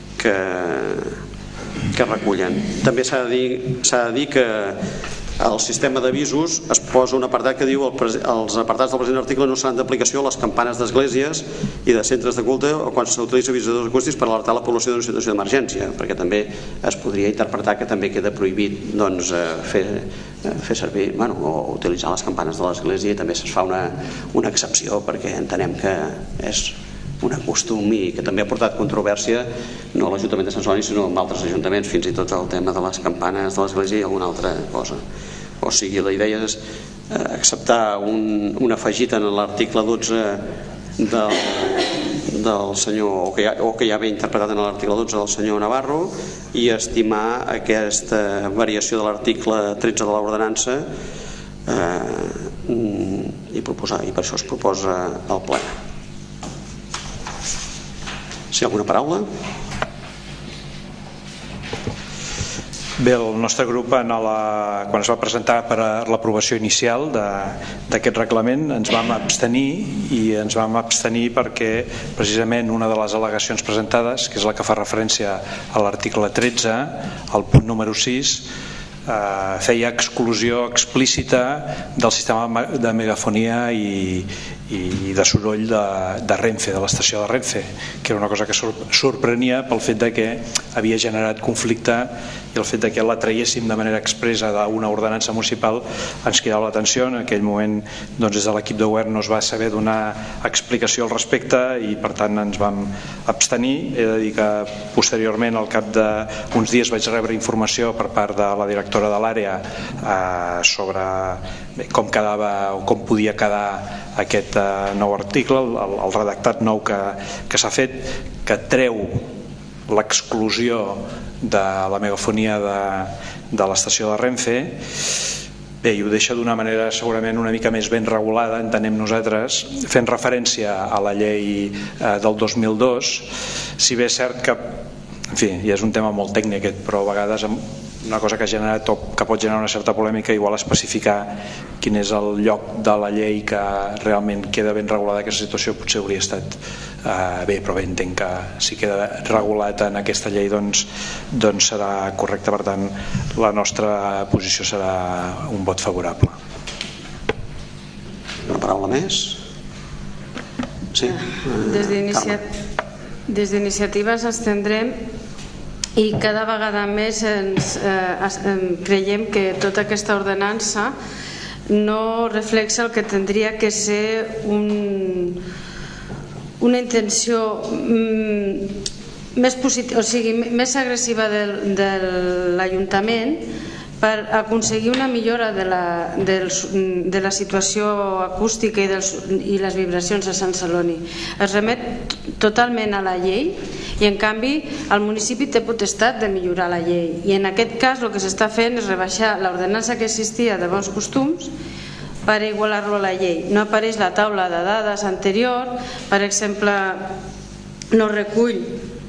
que recullen. També s'ha de dir que al sistema d'avisos es posa un apartat que diu els apartats del present article no seran d'aplicació a les campanes d'esglésies i de centres de culte o quan s'utilitza avisadors acústics per alertar la població d'una situació d'emergència, perquè també es podria interpretar que també queda prohibit fer servir o utilitzar les campanes de l'església, i també es fa una excepció perquè entenem que és un costum i que també ha portat controvèrsia no a l'Ajuntament de Sant Celoni sinó en altres ajuntaments, fins i tot el tema de les campanes de l'església i alguna altra cosa. O sigui, la idea és acceptar un afegit en l'article 12 del senyor, o que ja ve interpretat en l'article 12 del senyor Navarro, i estimar aquesta variació de l'article 13 de l'ordenança i per això es proposa al ple. Si hi ha alguna paraula? Bé, el nostre grup quan es va presentar per a l'aprovació inicial d'aquest reglament ens vam abstenir perquè precisament una de les al·legacions presentades, que és la que fa referència a l'article 13, al punt número 6, feia exclusió explícita del sistema de megafonia i de soroll de Renfe, de l'estació de Renfe, que era una cosa que sorprenia pel fet de que havia generat conflicte, i el fet de que la traiéssim de manera expressa d'una ordenança municipal ens cridava l'atenció. En aquell moment des de l'equip de govern no es va saber donar explicació al respecte i per tant ens vam abstenir. He de dir que posteriorment, al cap d'uns dies, vaig rebre informació per part de la directora de l'àrea sobre com quedava o com podia quedar aquest nou article, el redactat nou que s'ha fet, que treu l'exclusió de la megafonia de l'estació de Renfe. Bé, i ho deixa d'una manera segurament una mica més ben regulada, entenem nosaltres, fent referència a la llei del 2002, si bé és cert que, en fi, ja és un tema molt tècnic aquest, però a vegades una cosa que pot generar una certa polèmica, igual especificar quin és el lloc de la llei que realment queda ben regulada aquesta situació potser hauria estat bé, però bé, entenc que si queda regulat en aquesta llei doncs serà correcte. Per tant, la nostra posició serà un vot favorable. Una paraula més? Sí? Des d'Iniciativa ens abstindrem i cada vegada més creiem que tota aquesta ordenança no reflexa el que tindria que ser una intenció més positiva, o sigui, més agressiva de l'Ajuntament per aconseguir una millora de la situació acústica i les vibracions a Sant Celoni. Es remet totalment a la llei i en canvi el municipi té potestat de millorar la llei, i en aquest cas el que s'està fent és rebaixar l'ordenança que existia de bons costums per igualar-lo a la llei. No apareix la taula de dades anterior, per exemple, no recull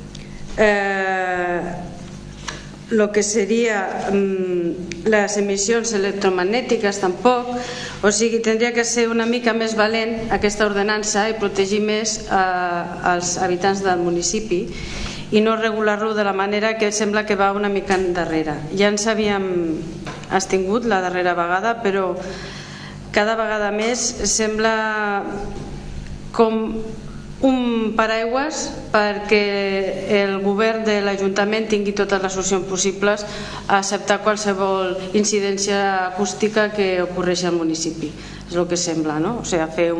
el que seria les emissions electromagnètiques tampoc, o sigui, tindria que ser una mica més valent aquesta ordenança i protegir més els habitants del municipi i no regular-lo de la manera que sembla que va una mica endarrere. Ja ens havíem abstingut la darrera vegada, però cada vegada més sembla com un paraigües perquè el govern de l'Ajuntament tingui totes les solucions possibles a acceptar qualsevol incidència acústica que ocorreixi al municipi. És el que sembla, no? O sigui, fer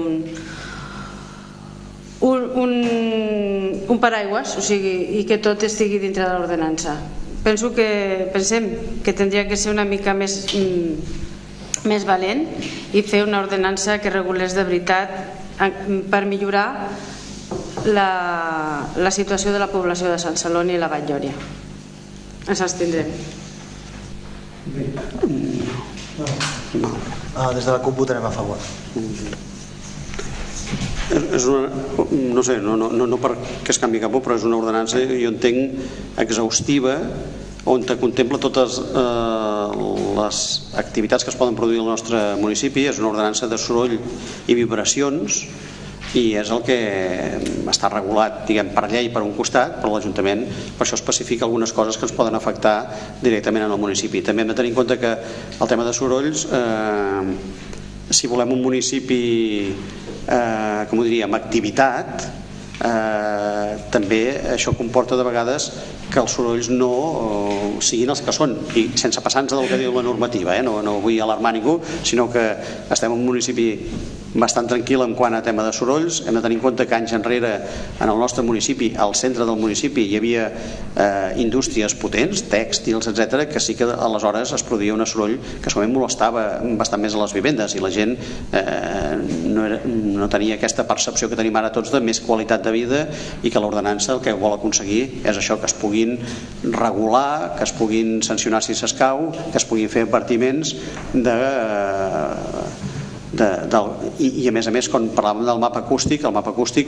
un paraigües, o sigui, i que tot estigui dintre de l'ordenança. Pensem que tindria que ser una mica més valent i fer una ordenança que regulés de veritat per millorar la situació de la població de Sant Celoni i la Vall Llòria. Ens abstindrem. Des de la CUP votarem a favor. És una, no sé, no perquè es canvi cap, però és una ordenança, jo entenc, exhaustiva, on contempla totes les activitats que es poden produir al nostre municipi. És una ordenança de soroll i vibracions i és el que està regulat, diguem, per llei per un costat, però l'Ajuntament per això especifica algunes coses que ens poden afectar directament en el municipi. També hem de tenir en compte que el tema de sorolls, si volem un municipi com ho diria, amb activitat, també això comporta de vegades que els sorolls no siguin els que són, i sense passar-nos del que diu la normativa, no vull alarmar ningú, sinó que estem en un municipi bastant tranquil en quant a tema de sorolls. Hem de tenir en compte que anys enrere en el nostre municipi, al centre del municipi, hi havia indústries potents, tèxtils, etc., que sí que aleshores es produïa un soroll que segurament molestava bastant més a les vivendes i la gent no tenia aquesta percepció que tenim ara tots de més qualitat de vida, i que l'ordenança el que vol aconseguir és això, que es puguin regular, que es puguin sancionar si s'escau, que es puguin fer advertiments i a més, quan parlàvem del mapa acústic, el mapa acústic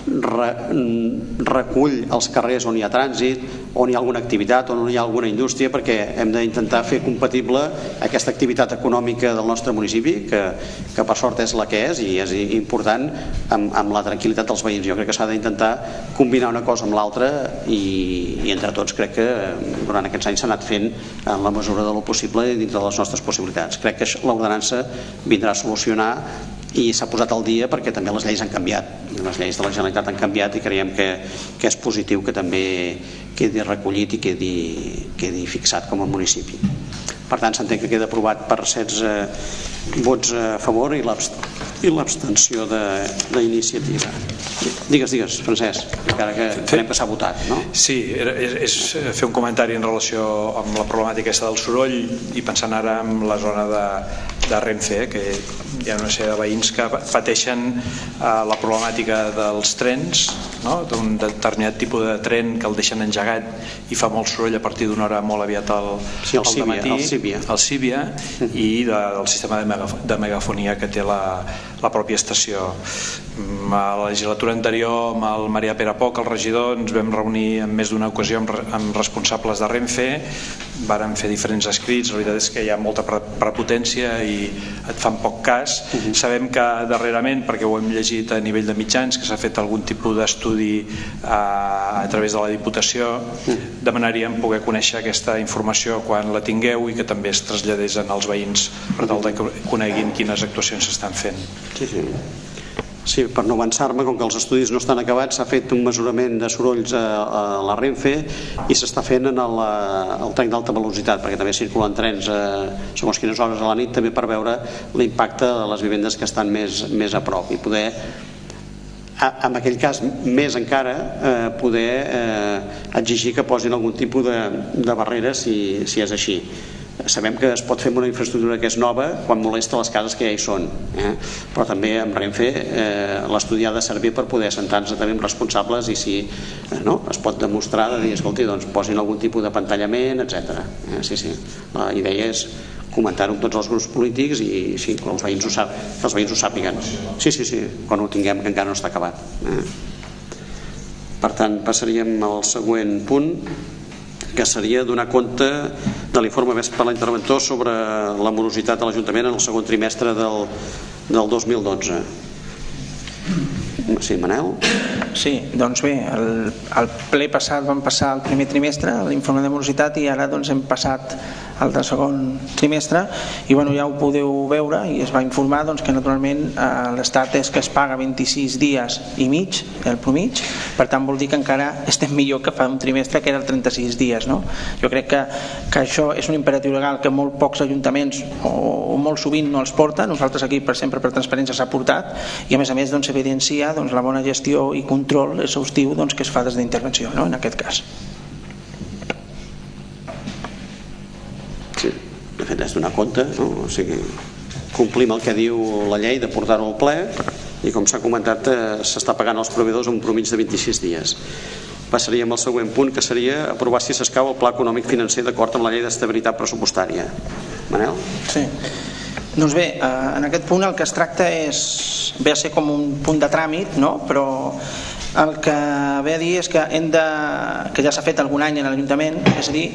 recull els carrers on hi ha trànsit, on hi ha alguna activitat, on hi ha alguna indústria, perquè hem d'intentar fer compatible aquesta activitat econòmica del nostre municipi, que per sort és la que és i és important, amb la tranquil·litat dels veïns. Jo crec que s'ha d'intentar combinar una cosa amb l'altra i entre tots crec que durant aquests anys s'ha anat fent en la mesura de lo possible i dintre de les nostres possibilitats. Crec que l'ordenança vindrà a solucionar i s'ha posat al dia perquè també les lleis han canviat, les lleis de la Generalitat han canviat, i creiem que és positiu que també quedi recollit i quedi fixat com a municipi. Per tant, s'entén que queda aprovat per 16 vots a favor i l'abstenció d'Iniciativa. Digues, Francesc, encara que farem que s'ha votat, no? Sí, és fer un comentari en relació amb la problemàtica aquesta del soroll, i pensant ara en la zona de Renfe, que hi ha una sèrie de veïns que pateixen la problemàtica dels trens, no? D'un determinat tipus de tren que el deixen engegat i fa molt soroll a partir d'una hora molt aviat al dematí, el Síbia, i del sistema de megafonia que té la pròpia estació. A la legislatura anterior, amb el Marià Pere Poc, el regidor, ens vam reunir en més d'una ocasió amb responsables de Renfe, vàrem fer diferents escrits. La veritat és que hi ha molta prepotència i et fan poc cas. Sabem que darrerament, perquè ho hem llegit a nivell de mitjans, que s'ha fet algun tipus d'estudi a través de la Diputació, demanaríem poder conèixer aquesta informació quan la tingueu i que també es traslladés als veïns per tal que coneguin quines actuacions s'estan fent. Sí, per no avançar-me, com que els estudis no estan acabats, s'ha fet un mesurament de sorolls a la Renfe i s'està fent en el tren d'alta velocitat, perquè també circulen trens segons quines hores a la nit, també per veure l'impacte de les vivendes que estan més a prop i poder, en aquell cas més encara, poder exigir que posin algun tipus de barrera si és així. Sabem que es pot fer amb una infraestructura que és nova quan molesta les cases que ja hi són, però també amb Renfe l'estudi ha de servir per poder assentar-nos també amb responsables i si es pot demostrar de dir, escolti, doncs posin algun tipus de pantallament, etc. La idea és comentar-ho amb tots els grups polítics i que els veïns ho sàpiguen. Sí, quan ho tinguem, que encara no està acabat. Per tant, passaríem al següent punt, que seria donar compte de l'informe vist per l'interventor sobre la morositat de l'Ajuntament en el segon trimestre del 2012. Sí, Manel? Sí, doncs bé, el ple passat vam passar el primer trimestre, l'informe de morositat, i ara doncs hem passat al del segon trimestre i ja ho podeu veure i es va informar que naturalment l'estat és que es paga 26 dies i mig, el promig, per tant vol dir que encara estem millor que fa un trimestre que era el 36 dies. Jo crec que això és un imperatiu legal que molt pocs ajuntaments o molt sovint no els porten. Nosaltres aquí sempre per transparència s'ha portat i a més evidencia la bona gestió i control exhaustiu que es fa des d'intervenció en aquest cas. Sí, de fet és donar compte, o sigui, complim el que diu la llei de portar-ho al ple i com s'ha comentat s'està pagant als proveïdors un promig de 26 dies. Passaríem al següent punt, que seria aprovar si s'escau el pla econòmic financer d'acord amb la llei d'estabilitat pressupostària. Manel? Sí. Doncs bé, en aquest punt el que es tracta ve a ser com un punt de tràmit, però el que ve a dir és que que ja s'ha fet algun any en l'Ajuntament, és a dir,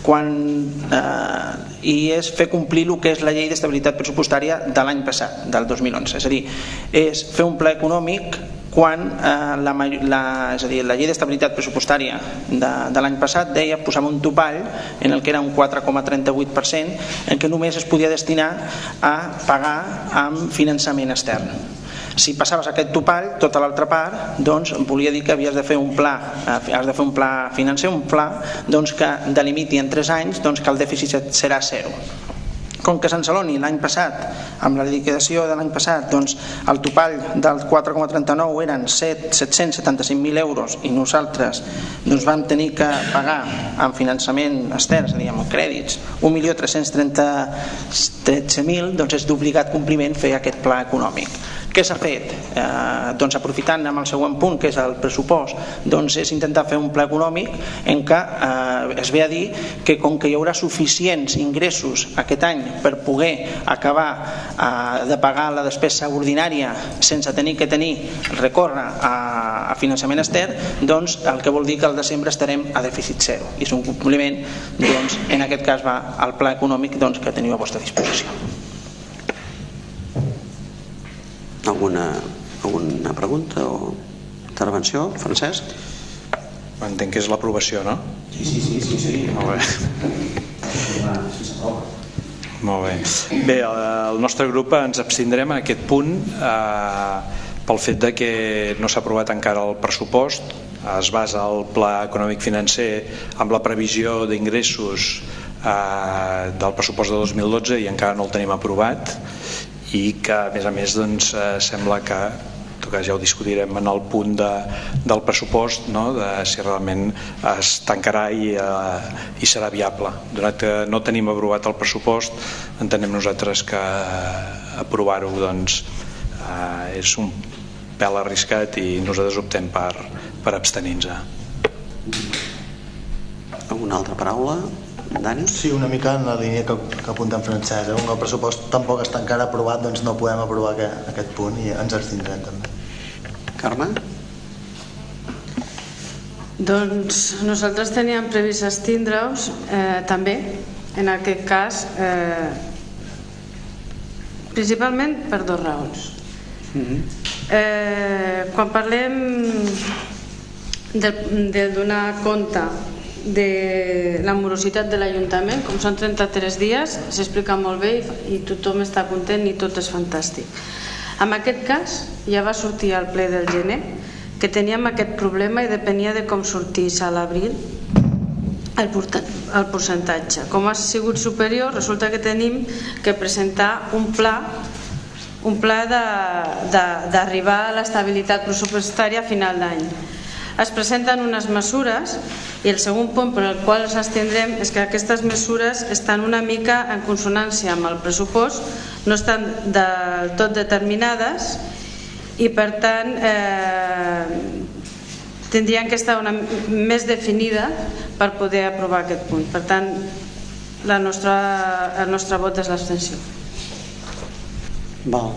i és fer complir el que és la llei d'estabilitat pressupostària de l'any passat, del 2011, és a dir, és fer un pla econòmic quan és a dir, la llei d'estabilitat pressupostària de l'any passat posava un topall en el que era un 4,38% en què només es podia destinar a pagar amb finançament extern. Si passaves aquest topall, tota l'altra part volia dir que havies de fer un pla financer, un pla que delimiti en 3 anys que el dèficit serà 0. Com que Sant Celoni l'any passat, amb la liquidació de l'any passat, el topall del 4,39 eren 775.000 euros i nosaltres vam tenir que pagar amb finançament extern, és a dir, amb crèdits, 1.313.000, és d'obligat compliment fer aquest pla econòmic. Què s'ha fet? Aprofitant amb el següent punt, que és el pressupost, és intentar fer un pla econòmic en què es ve a dir que com que hi haurà suficients ingressos aquest any per poder acabar de pagar la despesa ordinària sense tenir que recórrer a finançament extern, el que vol dir que al desembre estarem a dèficit 0 i és un compliment, en aquest cas va al pla econòmic que teniu a vostra disposició. Alguna pregunta o intervenció? Francesc? Entenc que és l'aprovació, no? Sí. Molt bé. Bé, el nostre grup ens abstindrem en aquest punt pel fet de que no s'ha aprovat encara el pressupost. Es basa el pla econòmic financer amb la previsió d'ingressos del pressupost de 2012 i encara no el tenim aprovat, i que a més sembla que tot cas ja ho discutirem en el punt del pressupost, de si realment es tancarà i serà viable. Donat que no tenim aprovat el pressupost, entenem nosaltres que aprovar-ho és un pèl arriscat i nosaltres optem per abstenir-nos. Alguna altra paraula? Dani? Sí, una mica en la línia que apunta en Francesc. Com que el pressupost tampoc està encara aprovat, doncs no podem aprovar aquest punt i ens abstindrem també. Carme? Doncs nosaltres teníem previst abstindre-us també, en aquest cas, principalment per dues raons. Quan parlem de donar compte de la morositat de l'Ajuntament, com són 33 dies, s'explica molt bé i tothom està content i tot és fantàstic. En aquest cas ja va sortir al ple del gener que teníem aquest problema i depenia de com sortís a l'abril el percentatge. Com ha sigut superior, resulta que tenim que presentar un pla d'arribar a l'estabilitat pressupostària a final d'any. Es presenten unes mesures i el segon punt per al qual ens abstindrem és que aquestes mesures estan una mica en consonància amb el pressupost, no estan del tot determinades i per tant tindrien que estar més definida per poder aprovar aquest punt. Per tant, el nostre vot és l'abstenció. Val.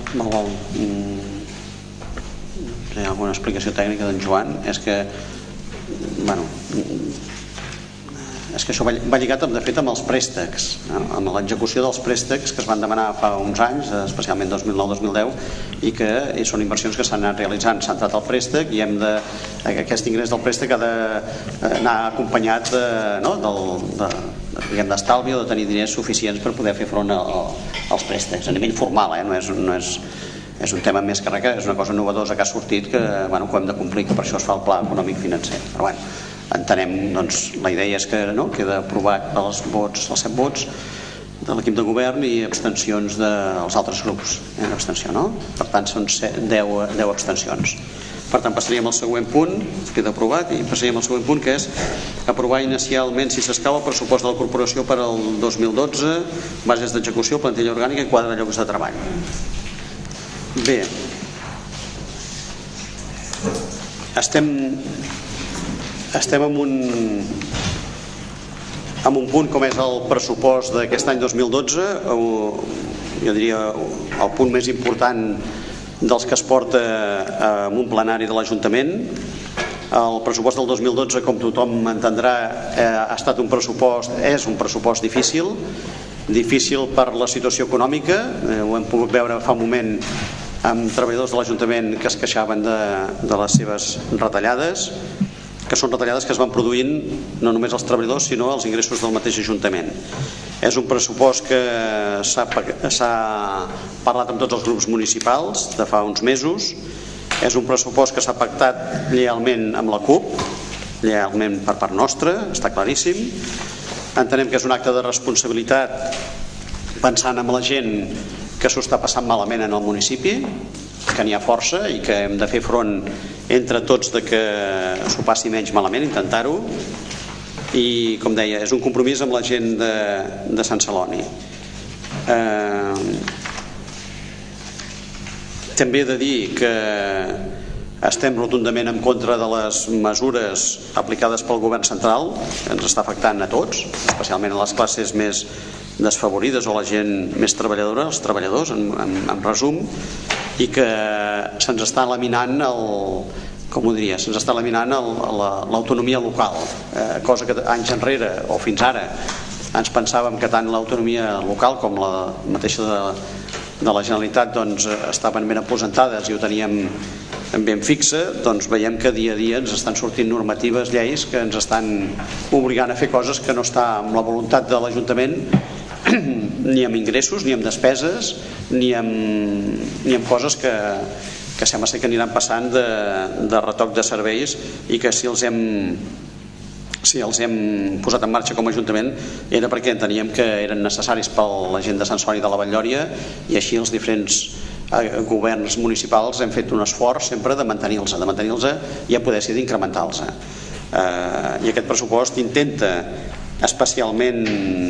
Hi ha alguna explicació tècnica d'en Joan? És que això va lligat de fet amb els préstecs, amb l'execució dels préstecs que es van demanar fa uns anys, especialment 2009-2010, i que són inversions que s'han anat realitzant. S'ha entrat al préstec i aquest ingrés del préstec ha d'anar acompanyat d'estalvi o de tenir diners suficients per poder fer front als préstecs a nivell formal, no és un tema més que res, és una cosa novedosa que ha sortit que ho hem de complir, que per això es fa el pla econòmic financer. Però entenem, la idea és que queda aprovat els 7 vots de l'equip de govern i abstencions dels altres grups. Per tant són 10 abstencions. Per tant passaríem al següent punt, queda aprovat, i passaríem al següent punt, que és aprovar inicialment, si s'escau, el pressupost de la corporació per al 2012, bases d'execució, plantilla orgànica i quadre de llocs de treball. Bé, estem en un punt com és el pressupost d'aquest any 2012, jo diria el punt més important dels que es porta en un plenari de l'Ajuntament. El pressupost del 2012, com tothom entendrà, ha estat és un pressupost difícil per la situació econòmica. Ho hem pogut veure fa un moment amb treballadors de l'Ajuntament que es queixaven de les seves retallades, que són retallades que es van produint no només als treballadors sinó als ingressos del mateix Ajuntament. És un pressupost que s'ha parlat amb tots els grups municipals de fa uns mesos. És un pressupost que s'ha pactat lleialment amb la CUP, lleialment per part nostra, està claríssim. Entenem que és un acte de responsabilitat pensant en la gent que s'ho està passant malament en el municipi, que n'hi ha força i que hem de fer front entre tots de que s'ho passi menys malament, intentar-ho. I com deia, és un compromís amb la gent de Sant Celoni. També he de dir que estem rotundament en contra de les mesures aplicades pel govern central, que ens està afectant a tots, especialment a les classes més desfavorides o la gent més treballadora, els treballadors en resum, i que se'ns està laminant l'autonomia local, cosa que anys enrere o fins ara ens pensàvem que tant l'autonomia local com la mateixa de la Generalitat estaven ben aposentades i ho teníem ben fixa. Doncs veiem que dia a dia ens estan sortint normatives, lleis que ens estan obligant a fer coses que no està amb la voluntat de l'Ajuntament, ni amb ingressos, ni amb despeses, ni amb coses que sembla ser que aniran passant de retoc de serveis i que si els hem posat en marxa com a Ajuntament era perquè enteníem que eren necessaris per la gent de Sant Celoni de la Vall-lloria i així els diferents governs municipals hem fet un esforç sempre de mantenir-los i a poder ser d'incrementar-los. I aquest pressupost intenta especialment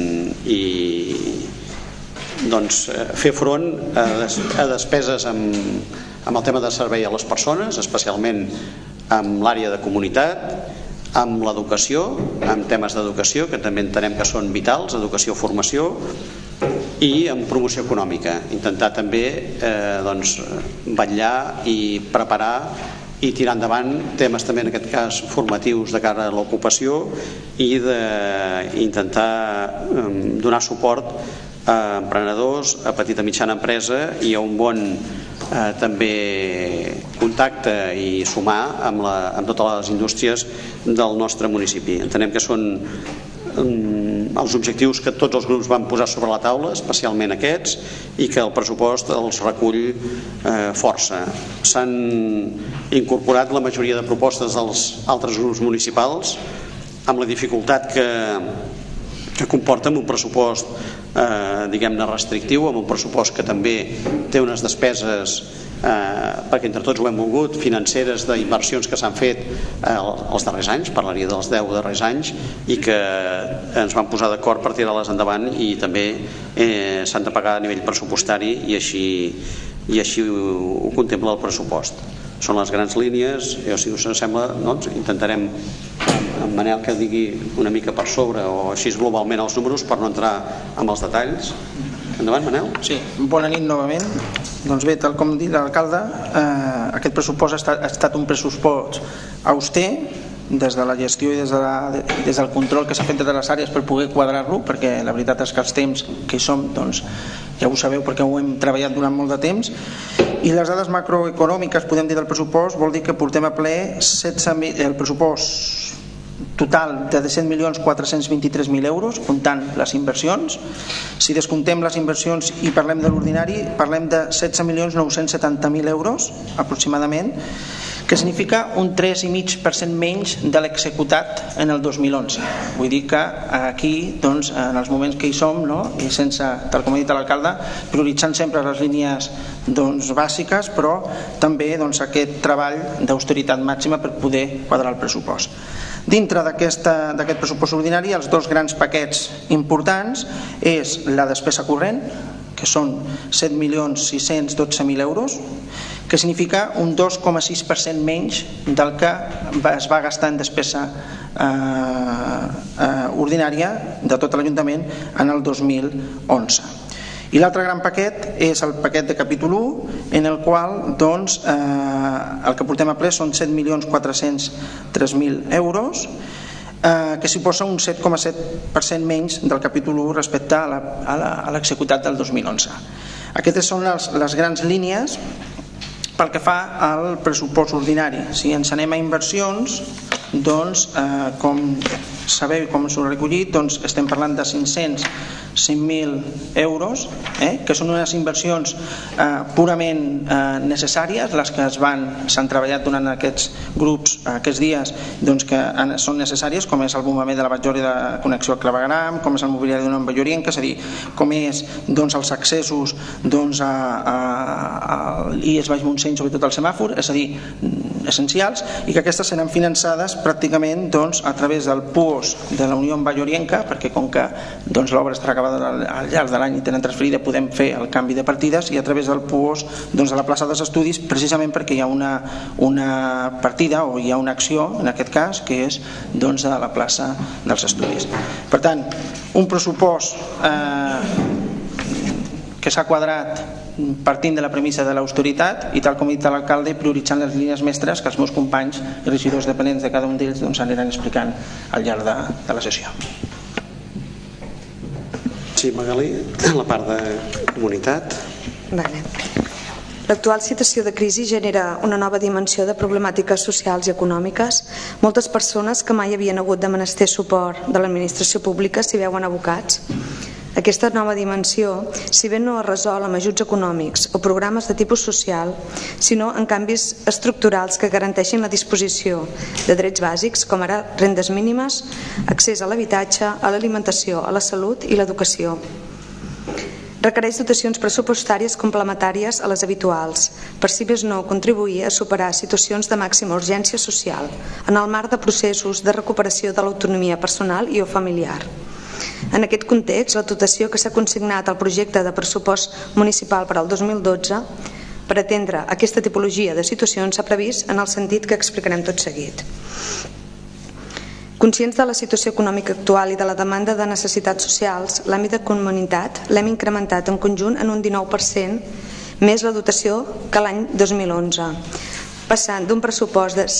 fer front a despeses amb el tema de servei a les persones, especialment amb l'àrea de comunitat, amb l'educació, amb temes d'educació que també entenem que són vitals, educació, formació, i amb promoció econòmica, intentar també vetllar i preparar i tirar endavant temes també en aquest cas formatius de cara a l'ocupació i d'intentar donar suport a emprenedors, a petita i mitjana empresa i a un bon també contacte i sumar amb totes les indústries del nostre municipi. Entenem que són els objectius que tots els grups van posar sobre la taula, especialment aquests, i que el pressupost els recull força. S'han incorporat la majoria de propostes dels altres grups municipals amb la dificultat que comporta amb un pressupost diguem-ne restrictiu, amb un pressupost que també té unes despeses perquè entre tots ho hem volgut, financeres d'inversions que s'han fet els darrers anys, parlaria dels 10 darrers anys, i que ens vam posar d'acord per tirar-les endavant i també s'han de pagar a nivell pressupostari i així ho contempla el pressupost. Són les grans línies, si us sembla intentarem en Manel que digui una mica per sobre o així globalment els números per no entrar en els detalls. Endavant, Manel. Sí, bona nit novament. Doncs bé, tal com ha dit l'alcalde, aquest pressupost ha estat un pressupost auster des de la gestió i des del control que s'ha fet de les àrees per poder quadrar-lo, perquè la veritat és que els temps que hi som doncs, ja ho sabeu perquè ho hem treballat durant molt de temps, i les dades macroeconòmiques podem dir del pressupost vol dir que portem a ple el pressupost total de 17.423.000 euros comptant les inversions. Si descomptem les inversions i parlem de l'ordinari, parlem de 16.970.000 euros aproximadament, que significa un 3,5% menys de l'executat en el 2011. Vull dir que aquí, doncs, en els moments que hi som, i sense, tal com ha dit l'alcalde, prioritzant sempre les línies bàsiques, però també aquest treball d'austeritat màxima per poder quadrar el pressupost. Dintre d'aquest pressupost ordinari, els dos grans paquets importants és la despesa corrent, que són 7.612.000 euros, que significa un 2,6% menys del que es va gastar en despesa ordinària de tot l'Ajuntament en el 2011. I l'altre gran paquet és el paquet de capítol 1, en el qual el que portem a ple són 7.403.000 euros, que suposa un 7,7% menys del capítol 1 respecte a l'executat del 2011. Aquestes són les grans línies pel que fa al pressupost ordinari. Si ens anem a inversions, com sabeu i com s'ho ha recollit, estem parlant de 505.000 euros, que són unes inversions purament necessàries, les que s'han treballat durant aquests grups aquests dies, que són necessàries, com és el bombament de la Batllori de connexió a Clavegram, com és el mobiliari d'una Ballorienca, és a dir, com és els accessos a l'IES Baix Montseny, sobretot al semàfor, és a dir, essencials, i que aquestes seran finançades pràcticament a través del PUOS de la Unió Ballorienca, perquè com que l'obra estarà acabada al llarg de l'any i tenen transferida, podem fer el canvi de partides, i a través del PUOS de la plaça dels estudis, precisament perquè hi ha una partida o hi ha una acció, en aquest cas, que és de la plaça dels estudis. Per tant, un pressupost que s'ha quadrat partint de la premissa de l'austeritat i, tal com ha dit l'alcalde, prioritzant les línies mestres que els meus companys i regidors dependents de cada un d'ells aniran explicant al llarg de la sessió. Sí, Magali, la part de comunitat. L'actual situació de crisi genera una nova dimensió de problemàtiques socials i econòmiques. Moltes persones que mai havien hagut de menester suport de l'administració pública s'hi veuen abocats. Aquesta nova dimensió, si bé no es resol amb ajuts econòmics o programes de tipus social, sinó en canvis estructurals que garanteixin la disposició de drets bàsics, com ara rendes mínimes, accés a l'habitatge, a l'alimentació, a la salut i l'educació. requereix dotacions pressupostàries complementàries a les habituals, per si més no contribuir a superar situacions de màxima urgència social en el marc de processos de recuperació de l'autonomia personal i o familiar. En aquest context, la dotació que s'ha consignat al projecte de pressupost municipal per al 2012 per atendre aquesta tipologia de situacions s'ha previst en el sentit que explicarem tot seguit. Conscients de la situació econòmica actual i de la demanda de necessitats socials, l'àmbit de comunitat l'hem incrementat en conjunt en un 19% més la dotació que l'any 2011, passant d'un pressupost de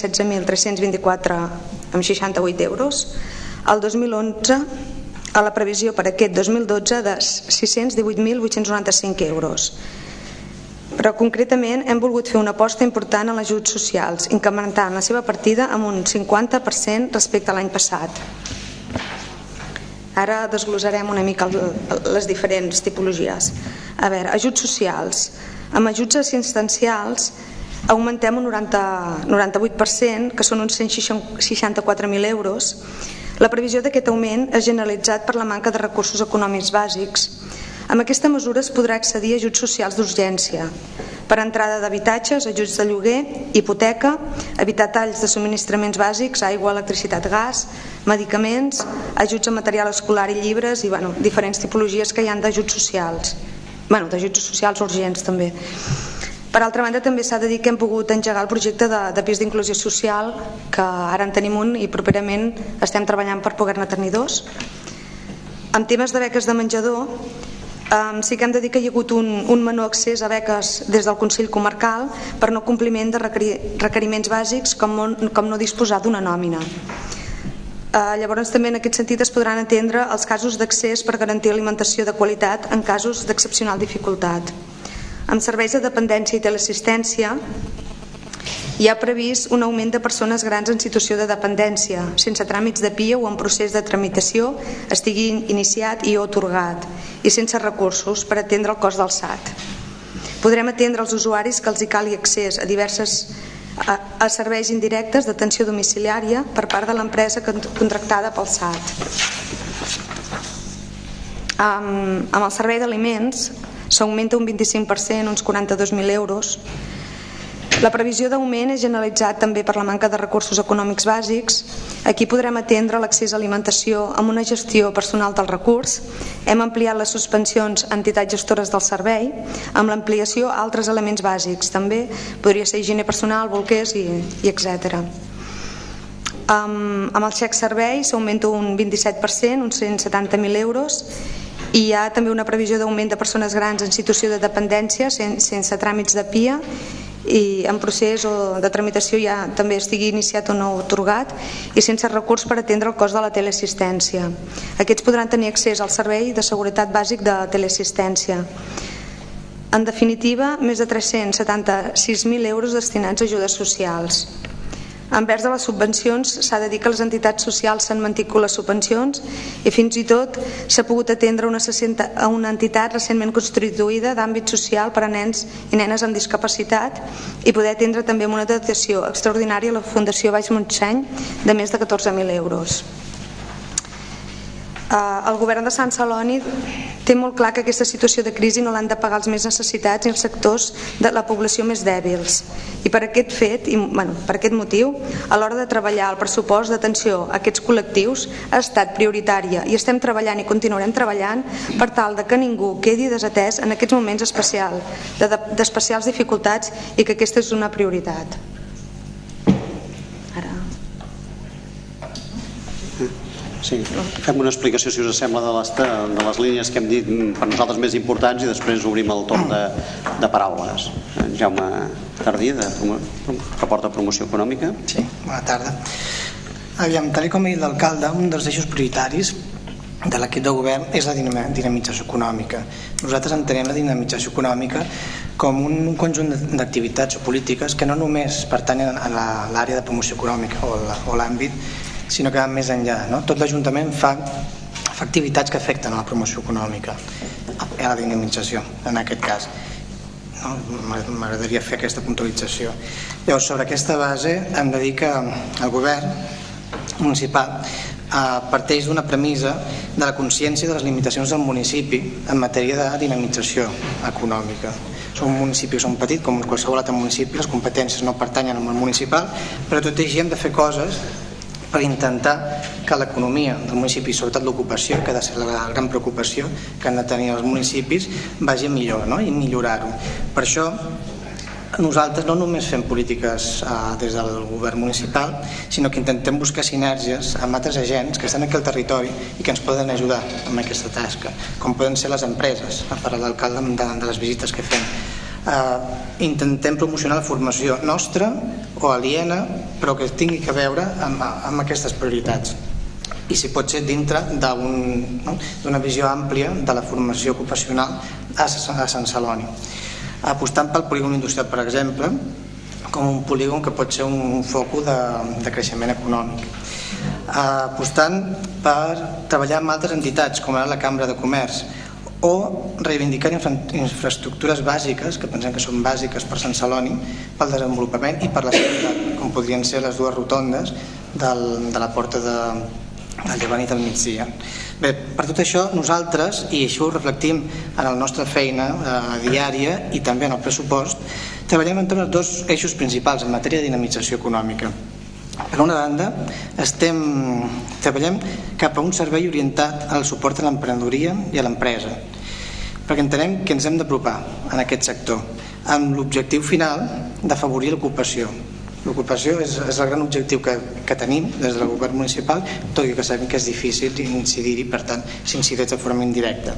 516.324,68 euros al 2011 a la previsió per aquest 2012 de 618.895 euros. Però concretament hem volgut fer una aposta important en els ajuts socials, incrementant la seva partida amb un 50% respecte a l'any passat. Ara desglosarem una mica les diferents tipologies. A veure, ajuts socials. Amb ajuts assistencials augmentem un 98%, que són uns 164.000 euros. La previsió d'aquest augment és generalitzat per la manca de recursos econòmics bàsics. Amb aquesta mesura es podrà accedir a ajuts socials d'urgència per entrada d'habitatges, ajuts de lloguer, hipoteca, evitar talls de subministraments bàsics, aigua, electricitat, gas, medicaments, ajuts a material escolar i llibres i diferents tipologies que hi ha d'ajuts socials. D'ajuts socials urgents també. Per altra banda, també s'ha de dir que hem pogut engegar el projecte de pis d'inclusió social, que ara en tenim un i properament estem treballant per poder-ne tenir dos. En temes de beques de menjador, sí que hem de dir que hi ha hagut un menor accés a beques des del Consell Comarcal per no compliment de requeriments bàsics com no disposar d'una nòmina. Llavors també en aquest sentit es podran atendre els casos d'accés per garantir alimentació de qualitat en casos d'excepcional dificultat. Amb serveis de dependència i teleassistència hi ha previst un augment de persones grans en situació de dependència, sense tràmits de PIA o en procés de tramitació estigui iniciat i o atorgat, i sense recursos per atendre el cost del SAT. Podrem atendre els usuaris que els hi calgui accés a serveis indirectes d'atenció domiciliària per part de l'empresa contractada pel SAT. Amb el servei d'aliments s'augmenta un 25%, uns 42.000 euros. La previsió d'augment és generalitzat també per la manca de recursos econòmics bàsics. Aquí podrem atendre l'accés a alimentació amb una gestió personal del recurs. Hem ampliat les suspensions a entitats gestores del servei, amb l'ampliació a altres elements bàsics. També podria ser higiene personal, bolquers i etc. Amb el xec servei s'augmenta un 27%, uns 170.000 euros, i hi ha també una previsió d'augment de persones grans en situació de dependència sense tràmits de PIA i en procés o de tramitació ja també estigui iniciat o no atorgat i sense recurs per atendre el cost de la teleassistència. Aquests podran tenir accés al servei de seguretat bàsic de teleassistència. En definitiva, més de 376.000 euros destinats a ajudes socials. Envers de les subvencions, s'ha de dir que les entitats socials s'han mantingut les subvencions i fins i tot s'ha pogut atendre a una entitat recentment constituïda d'àmbit social per a nens i nenes amb discapacitat i poder atendre també amb una dotació extraordinària a la Fundació Baix Montseny de més de 14.000 euros. El govern de Sant Celoni té molt clar que aquesta situació de crisi no l'han de pagar els més necessitats i els sectors de la població més dèbils. I per aquest fet, per aquest motiu, a l'hora de treballar el pressupost d'atenció a aquests col·lectius ha estat prioritària i estem treballant i continuarem treballant per tal de que ningú quedi desatès en aquests moments d'especials dificultats i que aquesta és una prioritat. Sí, fem una explicació, si us sembla, de les línies que hem dit per nosaltres més importants i després obrim el torn de paraules. En Jaume Tardí, que porta Promoció Econòmica. Sí, bona tarda. Aviam, tal com ha dit l'alcalde, un dels eixos prioritaris de l'equip de govern és la dinamització econòmica. Nosaltres entenem la dinamització econòmica com un conjunt d'activitats o polítiques que no només pertanyen a l'àrea de promoció econòmica o l'àmbit, sinó que va més enllà. Tot l'Ajuntament fa activitats que afecten a la promoció econòmica, a la dinamització, en aquest cas. M'agradaria fer aquesta puntualització. Llavors, sobre aquesta base hem de dir que el govern municipal parteix d'una premissa de la consciència de les limitacions del municipi en matèria de dinamització econòmica. Som un municipi que som petit, com qualsevol altre municipi, les competències no pertanyen al món municipal, però tot i així hem de fer coses per intentar que l'economia del municipi, sobretot l'ocupació, que ha de ser la gran preocupació que han de tenir els municipis, vagi millor, no? I millorar-ho. Per això nosaltres no només fem polítiques des del govern municipal, sinó que intentem buscar sinergies amb altres agents que estan aquí al territori i que ens poden ajudar en aquesta tasca, com poden ser les empreses, a part de l'alcalde de les visites que fem. Intentem promocionar la formació nostra o aliena, però que tingui a veure amb aquestes prioritats, i si pot ser dintre d'una visió àmplia de la formació ocupacional a Sant Celoni, apostant pel polígon industrial, per exemple, com un polígon que pot ser un focus de creixement econòmic, apostant per treballar amb altres entitats com ara la Cambra de Comerç, o reivindicar infraestructures bàsiques que pensem que són bàsiques per Sant Celoni pel desenvolupament i per la seguretat, com podrien ser les dues rotondes de la porta del Llevant i del Migdia. Bé, per tot això nosaltres, i això ho reflectim en la nostra feina diària i també en el pressupost, treballem entorn dels dos eixos principals en matèria de dinamització econòmica. Per una banda, treballem cap a un servei orientat al suport a l'emprenedoria i a l'empresa, perquè entenem que ens hem d'apropar en aquest sector amb l'objectiu final d'afavorir l'ocupació. L'ocupació és el gran objectiu que tenim des del govern municipal, tot i que sabem que és difícil incidir-hi, per tant s'incideix de forma indirecta.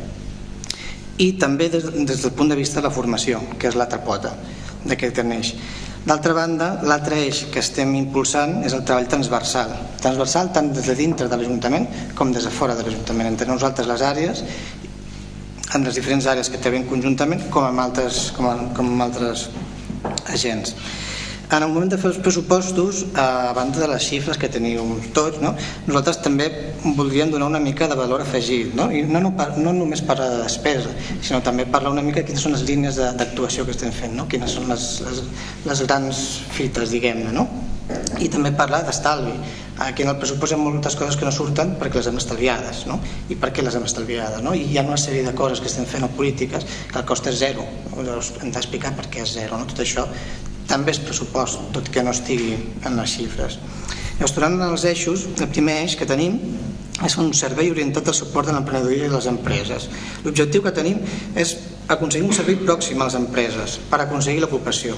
I també des del punt de vista de la formació, que és l'altra pota d'aquest eix. D'altra banda, l'altre eix que estem impulsant és el treball transversal tant des de dintre de l'Ajuntament com des de fora de l'Ajuntament, entre nosaltres les àrees, en les diferents àrees que treballem conjuntament, com amb altres agents. En el moment de fer els pressupostos, a banda de les xifres que teniu tots, nosaltres també voldríem donar una mica de valor afegit, i no només per la despesa, sinó també parlar una mica de quines són les línies d'actuació que estem fent, quines són les grans fites, diguem-ne, i també parlar d'estalvi. Aquí en el pressupost hi ha moltes coses que no surten perquè les hem estalviades, i per què les hem estalviades, i hi ha una sèrie de coses que estem fent o polítiques que el cost és zero. Hem d'explicar per què és zero, tot això també és pressupost, tot que no estigui en les xifres. Llavors, tornant als eixos, el primer eix que tenim és un servei orientat al suport de l'emprenedoria i les empreses. L'objectiu que tenim és aconseguir un servei pròxim a les empreses per aconseguir l'ocupació.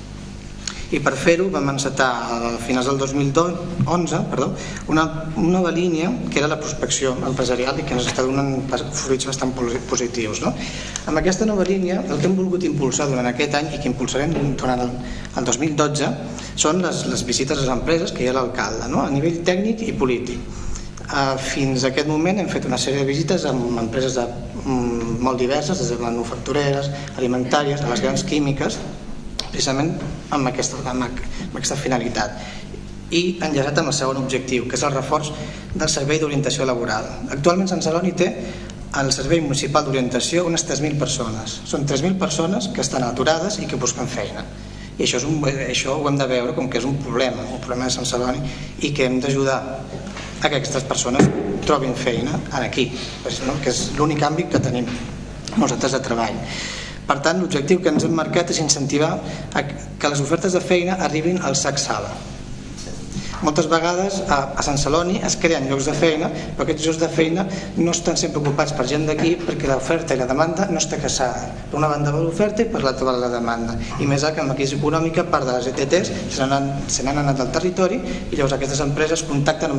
I per fer-ho vam encetar a finals del 2011 una nova línia que era la prospecció empresarial i que ens està donant fruits bastant positius. Amb aquesta nova línia el que hem volgut impulsar durant aquest any i que impulsarem durant el 2012 són les visites a les empreses que hi ha a l'alcalde, a nivell tècnic i polític. Fins a aquest moment hem fet una sèrie de visites amb empreses molt diverses, des de manufactureres, alimentàries, a les grans químiques, precisament amb aquesta finalitat, i enllaçat amb el segon objectiu, que és el reforç del servei d'orientació laboral. Actualment Sant Celoni té al servei municipal d'orientació unes 3.000 persones. Són 3.000 persones que estan aturades i que busquen feina, i això ho hem de veure com que és un problema de Sant Celoni, i que hem d'ajudar a que aquestes persones trobin feina aquí, que és l'únic àmbit que tenim nosaltres de treball. Per tant, l'objectiu que ens hem marcat és incentivar que les ofertes de feina arribin al sac sala. Moltes vegades a Sant Celoni es creen llocs de feina, però aquests llocs de feina no estan sempre ocupats per gent d'aquí perquè l'oferta i la demanda no està casada. Per una banda va l'oferta i per l'altra va la demanda. I més que amb la crisi econòmica, part de les ETTs se n'han anat al territori i llavors aquestes empreses contacten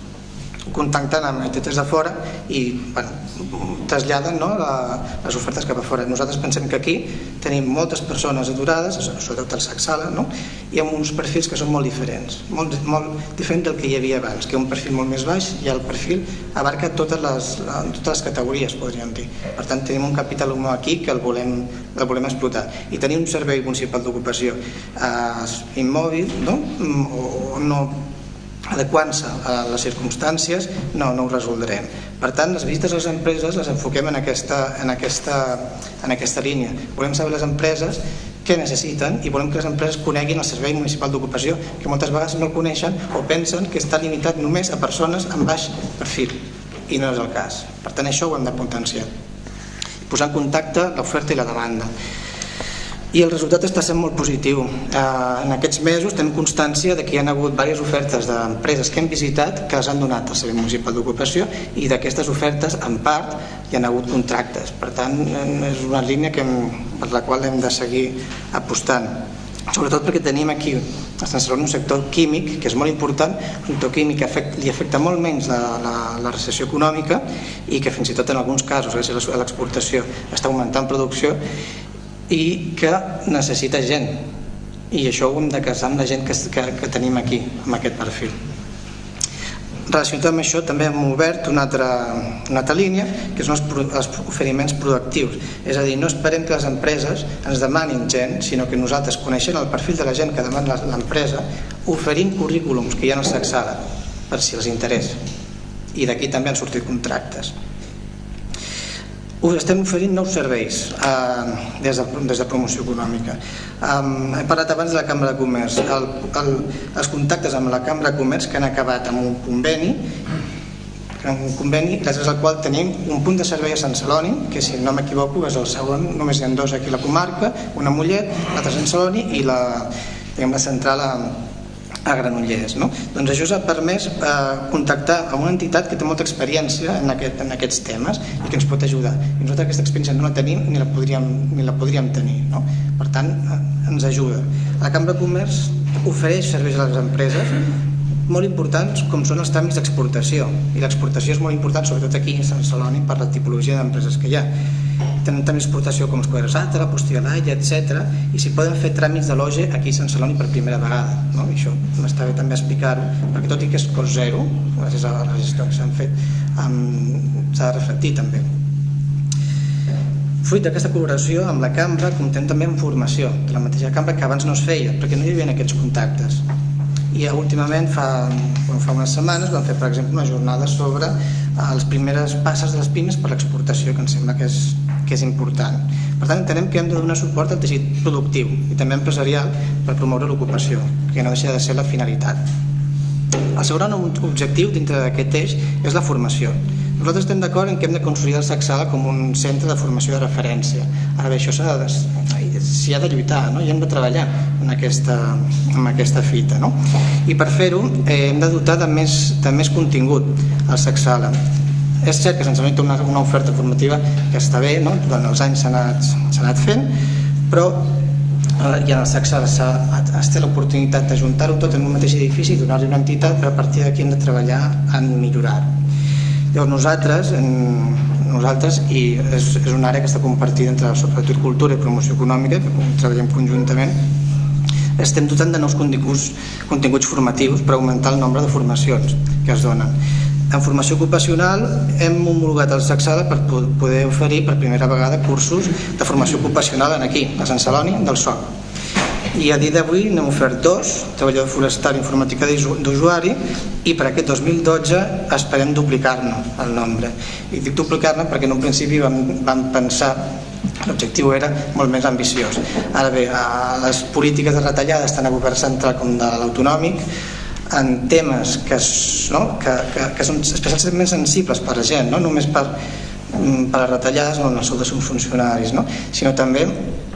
amb ETTs de fora i traslladen les ofertes cap a fora. Nosaltres pensem que aquí tenim moltes persones aturades, sobretot al sac sala, i amb uns perfils que són molt diferents, molt diferents del que hi havia abans, que un perfil molt més baix i el perfil abarca totes les categories, podríem dir. Per tant, tenim un capital humà aquí que el volem explotar. I tenim un servei municipal d'ocupació immòbil, o no adequant-se a les circumstàncies, no ho resoldrem. Per tant, les visites a les empreses les enfoquem en aquesta línia. Volem saber les empreses què necessiten i volem que les empreses coneguin el Servei Municipal d'Ocupació, que moltes vegades no el coneixen o pensen que està limitat només a persones amb baix perfil, i no és el cas. Per tant, això ho hem de potenciar. Posar en contacte l'oferta i la demanda. I el resultat està sent molt positiu. En aquests mesos tenim constància que hi ha hagut diverses ofertes d'empreses que hem visitat que les han donat al Servei Municipal d'Ocupació, i d'aquestes ofertes, en part, hi ha hagut contractes. Per tant, és una línia per la qual hem de seguir apostant. Sobretot perquè tenim aquí a Sant Celoni un sector químic que és molt important, un sector químic que li afecta molt menys la recessió econòmica i que fins i tot en alguns casos, gràcies a l'exportació, està augmentant producció i que necessita gent, i això ho hem de casar amb la gent que tenim aquí, amb aquest perfil. Relacionat amb això també hem obert una altra línia, que són els oferiments proactius. És a dir, no esperem que les empreses ens demanin gent, sinó que nosaltres, coneixent el perfil de la gent que demana l'empresa, oferim currículums que hi ha al Sacsala per si els interessa, i d'aquí també han sortit contractes. Estem oferint nous serveis des de promoció econòmica. He parlat abans de la Cambra de Comerç. Els contactes amb la Cambra de Comerç que han acabat amb un conveni gràcies al qual tenim un punt de servei a Sant Celoni, que si no m'equivoco és el segon, només hi ha dos aquí a la comarca, una a Mollet, l'altra a Sant Celoni i la central a Granollers. Doncs això ens ha permès contactar amb una entitat que té molta experiència en aquests temes i que ens pot ajudar. I nosaltres aquesta experiència no la tenim ni la podríem tenir. Per tant, ens ajuda. La Cambra de Comerç ofereix serveis a les empreses molt importants com són els tràmits d'exportació, i l'exportació és molt important sobretot aquí a Sant Celoni per la tipologia d'empreses que hi ha. Tenen també exportació com Esquadra Sàtera, Postigalalla, etc. I s'hi poden fer tràmits de loge aquí a Sant Celoni per primera vegada. I això m'està bé també explicar-ho, perquè tot i que és cost zero, gràcies a la gestió que s'han fet, s'ha de reflectir també. Fruit d'aquesta col·laboració amb la Cambra comptem també amb formació de la mateixa Cambra que abans no es feia, perquè no hi havia aquests contactes. I últimament, fa unes setmanes, vam fer, per exemple, una jornada sobre les primeres passes de les pimes per l'exportació, que em sembla que és important. Per tant, entenem que hem de donar suport al teixit productiu i també empresarial per promoure l'ocupació, que no deixa de ser la finalitat. El segon objectiu dintre d'aquest eix és la formació. Nosaltres estem d'acord en que hem de consolidar el Sacsala com un centre de formació de referència. Ara bé, això s'hi ha de lluitar, i hem de treballar en aquesta fita. I per fer-ho hem de dotar de més contingut al Sacsala. És cert que se'ns ha donat una oferta formativa que està bé, durant els anys s'ha anat fent, però ja al Sacsala es té l'oportunitat d'ajuntar-ho tot en un mateix edifici i donar-li una entitat, però a partir d'aquí hem de treballar en millorar-ho. Llavors nosaltres, i és una àrea que està compartida entre sobretot cultura i promoció econòmica, que treballem conjuntament, estem dotant de nous continguts formatius per augmentar el nombre de formacions que es donen. En formació ocupacional hem homologat el Sacsala per poder oferir per primera vegada cursos de formació ocupacional aquí, a Sant Celoni del SOC. I a dia d'avui n'hem ofert 2, treballador forestal i informàtica d'usuari, i per aquest 2012 esperem duplicar-ne el nombre. I dic duplicar-ne perquè en un principi vam pensar l'objectiu era molt més ambiciós. Ara bé, les polítiques de retallades tant a govern central com de l'autonòmic en temes que són especialment sensibles per a la gent, no només per les retallades o en el sou dels funcionaris, sinó també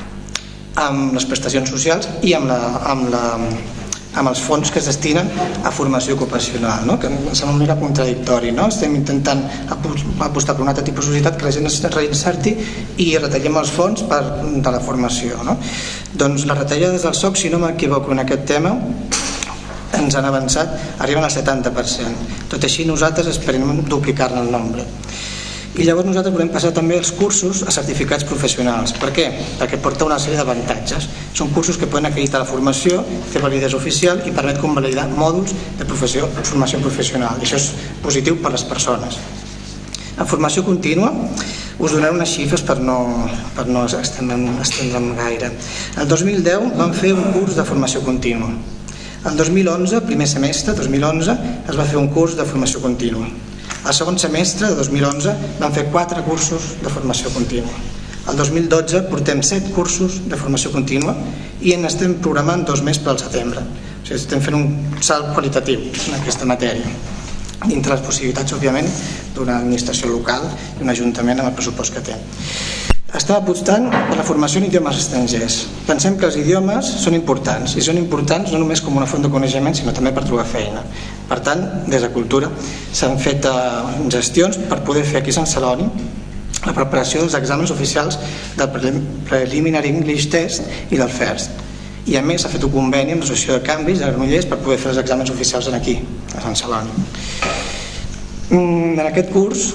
amb les prestacions socials i amb els fons que es destinen a formació ocupacional, que sembla una mica contradictori. Estem intentant apostar per un altre tipus de societat que la gent es reinserti i retallem els fons de la formació. Doncs les retallades del SOC, si no m'equivoco en aquest tema, ens han avançat, arriben al 70%. Tot així nosaltres esperem duplicar-ne el nombre. I llavors nosaltres volem passar també els cursos a certificats professionals. Per què? Perquè porta una sèrie d'avantatges. Són cursos que poden acreditar la formació, té validesa oficial i permet convalidar mòduls de formació professional. I això és positiu per a les persones. En formació contínua us donaré unes xifres per no estendre'm gaire. El 2010 vam fer un curs de formació contínua. El 2011, primer semestre, 2011, es va fer un curs de formació contínua. El segon semestre de 2011 vam fer 4 cursos de formació contínua. El 2012 portem 7 cursos de formació contínua i en estem programant 2 més per al setembre. O sigui, estem fent un salt qualitatiu en aquesta matèria, dintre les possibilitats, òbviament, d'una administració local i un ajuntament amb el pressupost que té. Estem apostant per la formació en idiomes estrangers. Pensem que els idiomes són importants, i són importants no només com una font de coneixement, sinó també per trobar feina. Per tant, des de Cultura s'han fet gestions per poder fer aquí a Sant Celoni la preparació dels exàmens oficials del Preliminary English Test i del FIRST. I a més s'ha fet un conveni amb l'Associació de Canvis de Granollers per poder fer els exàmens oficials aquí, a Sant Celoni. En aquest curs,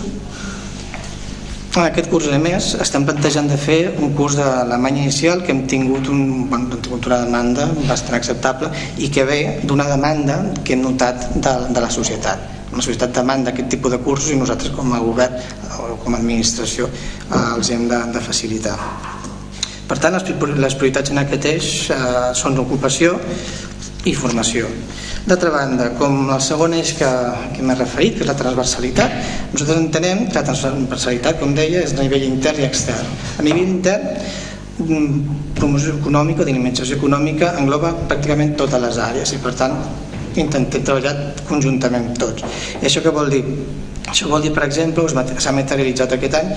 a més, estem plantejant de fer un curs d'alemany inicial que hem tingut una demanda bastant acceptable i que ve d'una demanda que hem notat de la societat. La societat demanda aquest tipus de cursos i nosaltres com a govern o com a administració els hem de facilitar. Per tant, les prioritats en aquest eix són l'ocupació i formació. D'altra banda, com el segon eix que m'he referit, que és la transversalitat, nosaltres entenem que la transversalitat, com deia, és a nivell intern i extern. A nivell intern, promoció econòmica, dinamització econòmica engloba pràcticament totes les àrees i per tant intentem treballar conjuntament tots. I això què vol dir? Això vol dir, per exemple, s'ha materialitzat aquest any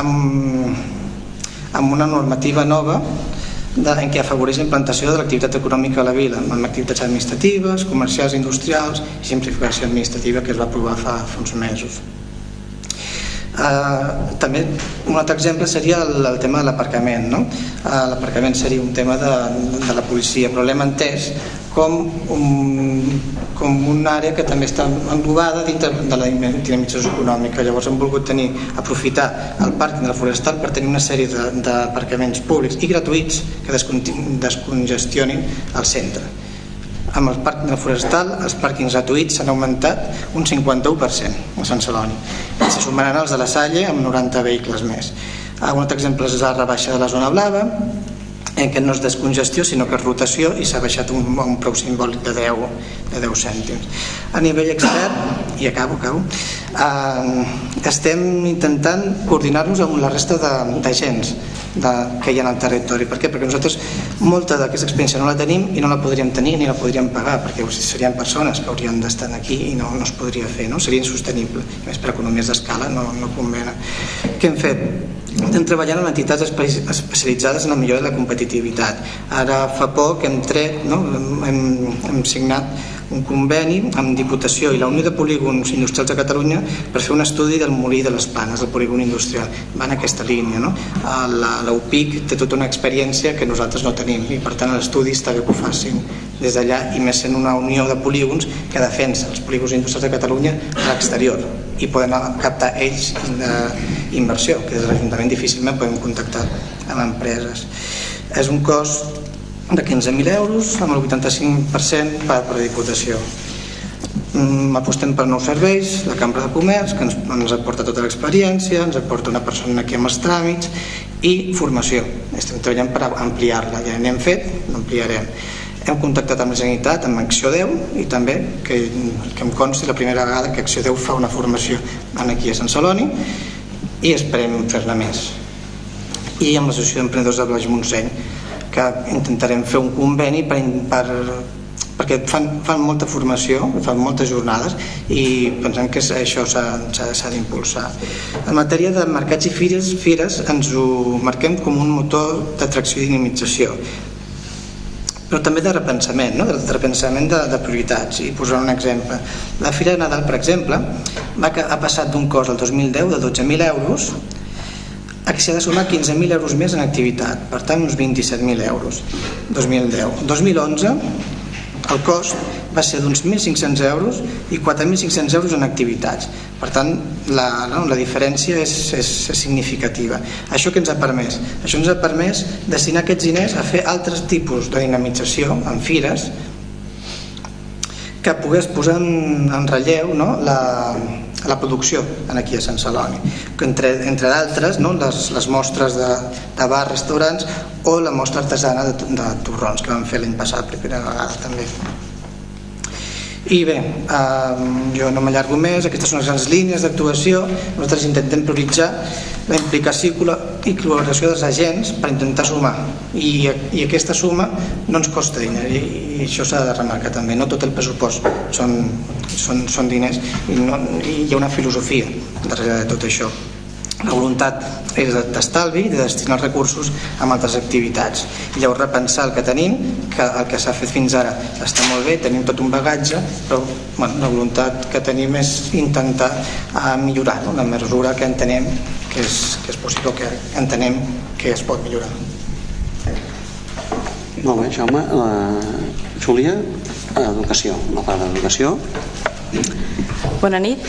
amb una normativa nova en què afavoreix la implantació de l'activitat econòmica a la vila, amb activitats administratives, comercials, industrials i simplificació administrativa que es va aprovar fa uns mesos. També un altre exemple seria el tema de l'aparcament. L'aparcament seria un tema de la policia, però l'hem entès com una àrea que també està englobada dintre de la dinamització econòmica. Llavors hem volgut aprofitar el pàrquing de la Forestal per tenir una sèrie d'aparcaments públics i gratuïts que descongestionin el centre. Amb el pàrquing de la Forestal els pàrquings gratuïts s'han augmentat un 51% a Sant Celoni i se sumaran els de la Salle amb 90 vehicles més. Un altre exemple és la rebaixa de la zona blava, en què no és descongestió sinó que és rotació i s'ha baixat a un preu simbòlic de 10 cèntims. A nivell extern, i acabo, estem intentant coordinar-nos amb la resta d'agents que hi ha al territori. Per què? Perquè nosaltres molta d'aquesta experiència no la tenim i no la podríem tenir ni la podríem pagar, perquè serien persones que haurien d'estar aquí i no es podria fer, seria insostenible. A més, per economies d'escala no convé. Què hem fet? Estem treballant amb entitats especialitzades en la millora de la competitivitat. Ara fa poc hem signat un conveni amb Diputació i la Unió de Polígons Industrials de Catalunya per fer un estudi del molí de les Planes, del polígon industrial. Va en aquesta línia. La UPIC té tota una experiència que nosaltres no tenim i per tant l'estudi està bé que ho facin des d'allà i més sent una unió de polígons que defensa els polígons industrials de Catalunya a l'exterior i poden captar ells inversió, que des de l'Ajuntament difícilment podem contactar amb empreses. És un cost de 15.000 euros amb el 85% per la Diputació. Apostem per nous serveis, la Cambra de Comerç, que ens aporta tota l'experiència, ens aporta una persona aquí amb els tràmits i formació. Estem treballant per ampliar-la, ja n'hem fet, l'ampliarem. Hem contactat amb la Generalitat, amb Acció 10 i també, que em consti la primera vegada que Acció 10 fa una formació aquí a Sant Celoni i esperem fer-ne més. I amb l'Associació d'Emprenedors de Blaix Montseny, que intentarem fer un conveni perquè fan molta formació, fan moltes jornades i pensem que això s'ha d'impulsar. En matèria de mercats i fires ens ho marquem com un motor d'atracció i dinamització, però també de repensament, de prioritats. I posaré un exemple. La Fira de Nadal, per exemple, ha passat d'un cost del 2010 de 12.000 euros a que s'ha de sumar 15.000 euros més en activitat, per tant uns 27.000 euros 2010. 2011 el cost va ser d'uns 1.500 euros i 4.500 euros en activitats, per tant la diferència és significativa. Això què ens ha permès? Això ens ha permès destinar aquests diners a fer altres tipus de dinamització en fires que pogués posar en relleu la producció aquí a Sant Celoni, entre d'altres les mostres de bars, restaurants o la mostra artesana de torrons que vam fer l'any passat per primera vegada també. I bé, jo no m'allargo més, aquestes són les grans línies d'actuació. Nosaltres intentem prioritzar la implicació i col·laboració dels agents per intentar sumar, i aquesta suma no ens costa diners, i això s'ha de remarcar també. No tot el pressupost són diners, i hi ha una filosofia darrere de tot això. La voluntat és d'estalvi, de destinar recursos a altres activitats, i llavors repensar el que tenim, que el que s'ha fet fins ara està molt bé, tenim tot un bagatge, però la voluntat que tenim és intentar millorar, la mesura que entenem que és possible, que entenem que es pot millorar. Molt bé, Jaume. Júlia, educació, la part d'educació. Bona nit.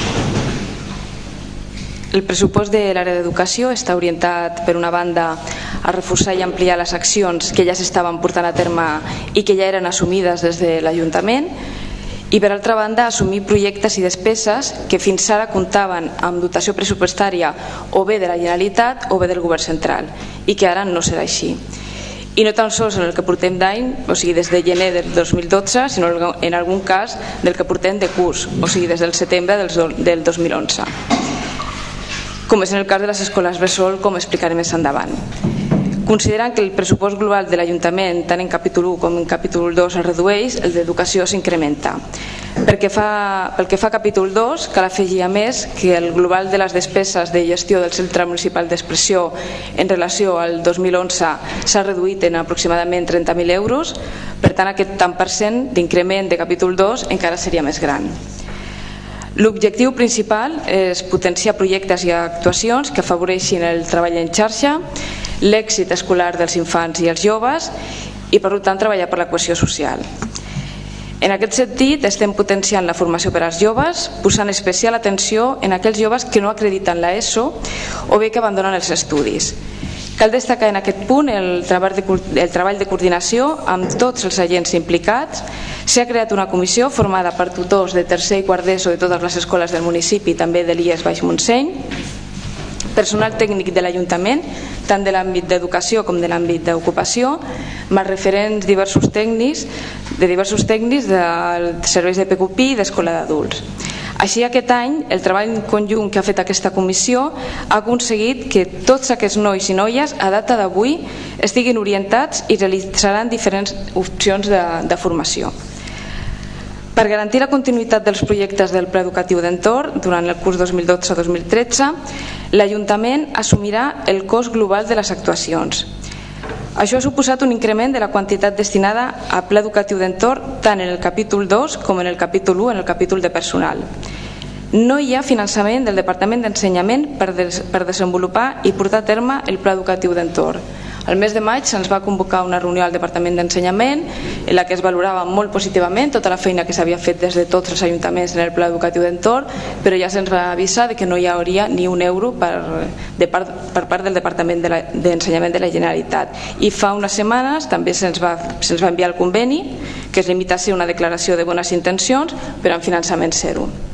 El pressupost de l'àrea d'educació està orientat, per una banda, a reforçar i ampliar les accions que ja s'estaven portant a terme i que ja eren assumides des de l'Ajuntament, i per altra banda a assumir projectes i despeses que fins ara comptaven amb dotació pressupostària o bé de la Generalitat o bé del Govern central, i que ara no serà així. I no tan sols en el que portem d'any, o sigui des de gener del 2012, sinó en algun cas del que portem de curs, o sigui des del setembre del 2011, com és en el cas de les escoles bressol, com explicaré més endavant. Considerant que el pressupost global de l'Ajuntament, tant en capítol 1 com en capítol 2, es redueix, el d'educació s'incrementa. Pel que fa a capítol 2, cal afegir a més que el global de les despeses de gestió del Centre Municipal d'Expressió en relació al 2011 s'ha reduït en aproximadament 30.000 euros, per tant aquest tant per cent d'increment de capítol 2 encara seria més gran. L'objectiu principal és potenciar projectes i actuacions que afavoreixin el treball en xarxa, l'èxit escolar dels infants i els joves i, per tant, treballar per la cohesió social. En aquest sentit, estem potenciant la formació per als joves, posant especial atenció en aquells joves que no acrediten l'ESO o bé que abandonen els estudis. Cal destacar en aquest punt el treball de coordinació amb tots els agents implicats. S'ha creat una comissió formada per tutors de tercer i quart d'ESO de totes les escoles del municipi, també de l'IES Baix Montseny, personal tècnic de l'Ajuntament, tant de l'àmbit d'educació com de l'àmbit d'ocupació, més referents diversos tècnics de serveis de PQP i d'escola d'adults. Així, aquest any, el treball conjunt que ha fet aquesta comissió ha aconseguit que tots aquests nois i noies, a data d'avui, estiguin orientats i realitzaran diferents opcions de formació. Per garantir la continuïtat dels projectes del Pla Educatiu d'Entorn durant el curs 2012-2013, l'Ajuntament assumirà el cost global de les actuacions. Això ha suposat un increment de la quantitat destinada a Pla Educatiu d'Entorn tant en el capítol 2 com en el capítol 1, en el capítol de personal. No hi ha finançament del Departament d'Ensenyament per desenvolupar i portar a terme el Pla Educatiu d'Entorn. El mes de maig se'ns va convocar una reunió al Departament d'Ensenyament en la que es valorava molt positivament tota la feina que s'havia fet des de tots els ajuntaments en el Pla Educatiu d'Entorn, però ja se'ns va avisar que no hi hauria ni un euro per part del Departament d'Ensenyament de la Generalitat. I fa unes setmanes també se'ns va enviar el conveni, que es limita a ser una declaració de bones intencions, però amb finançament zero.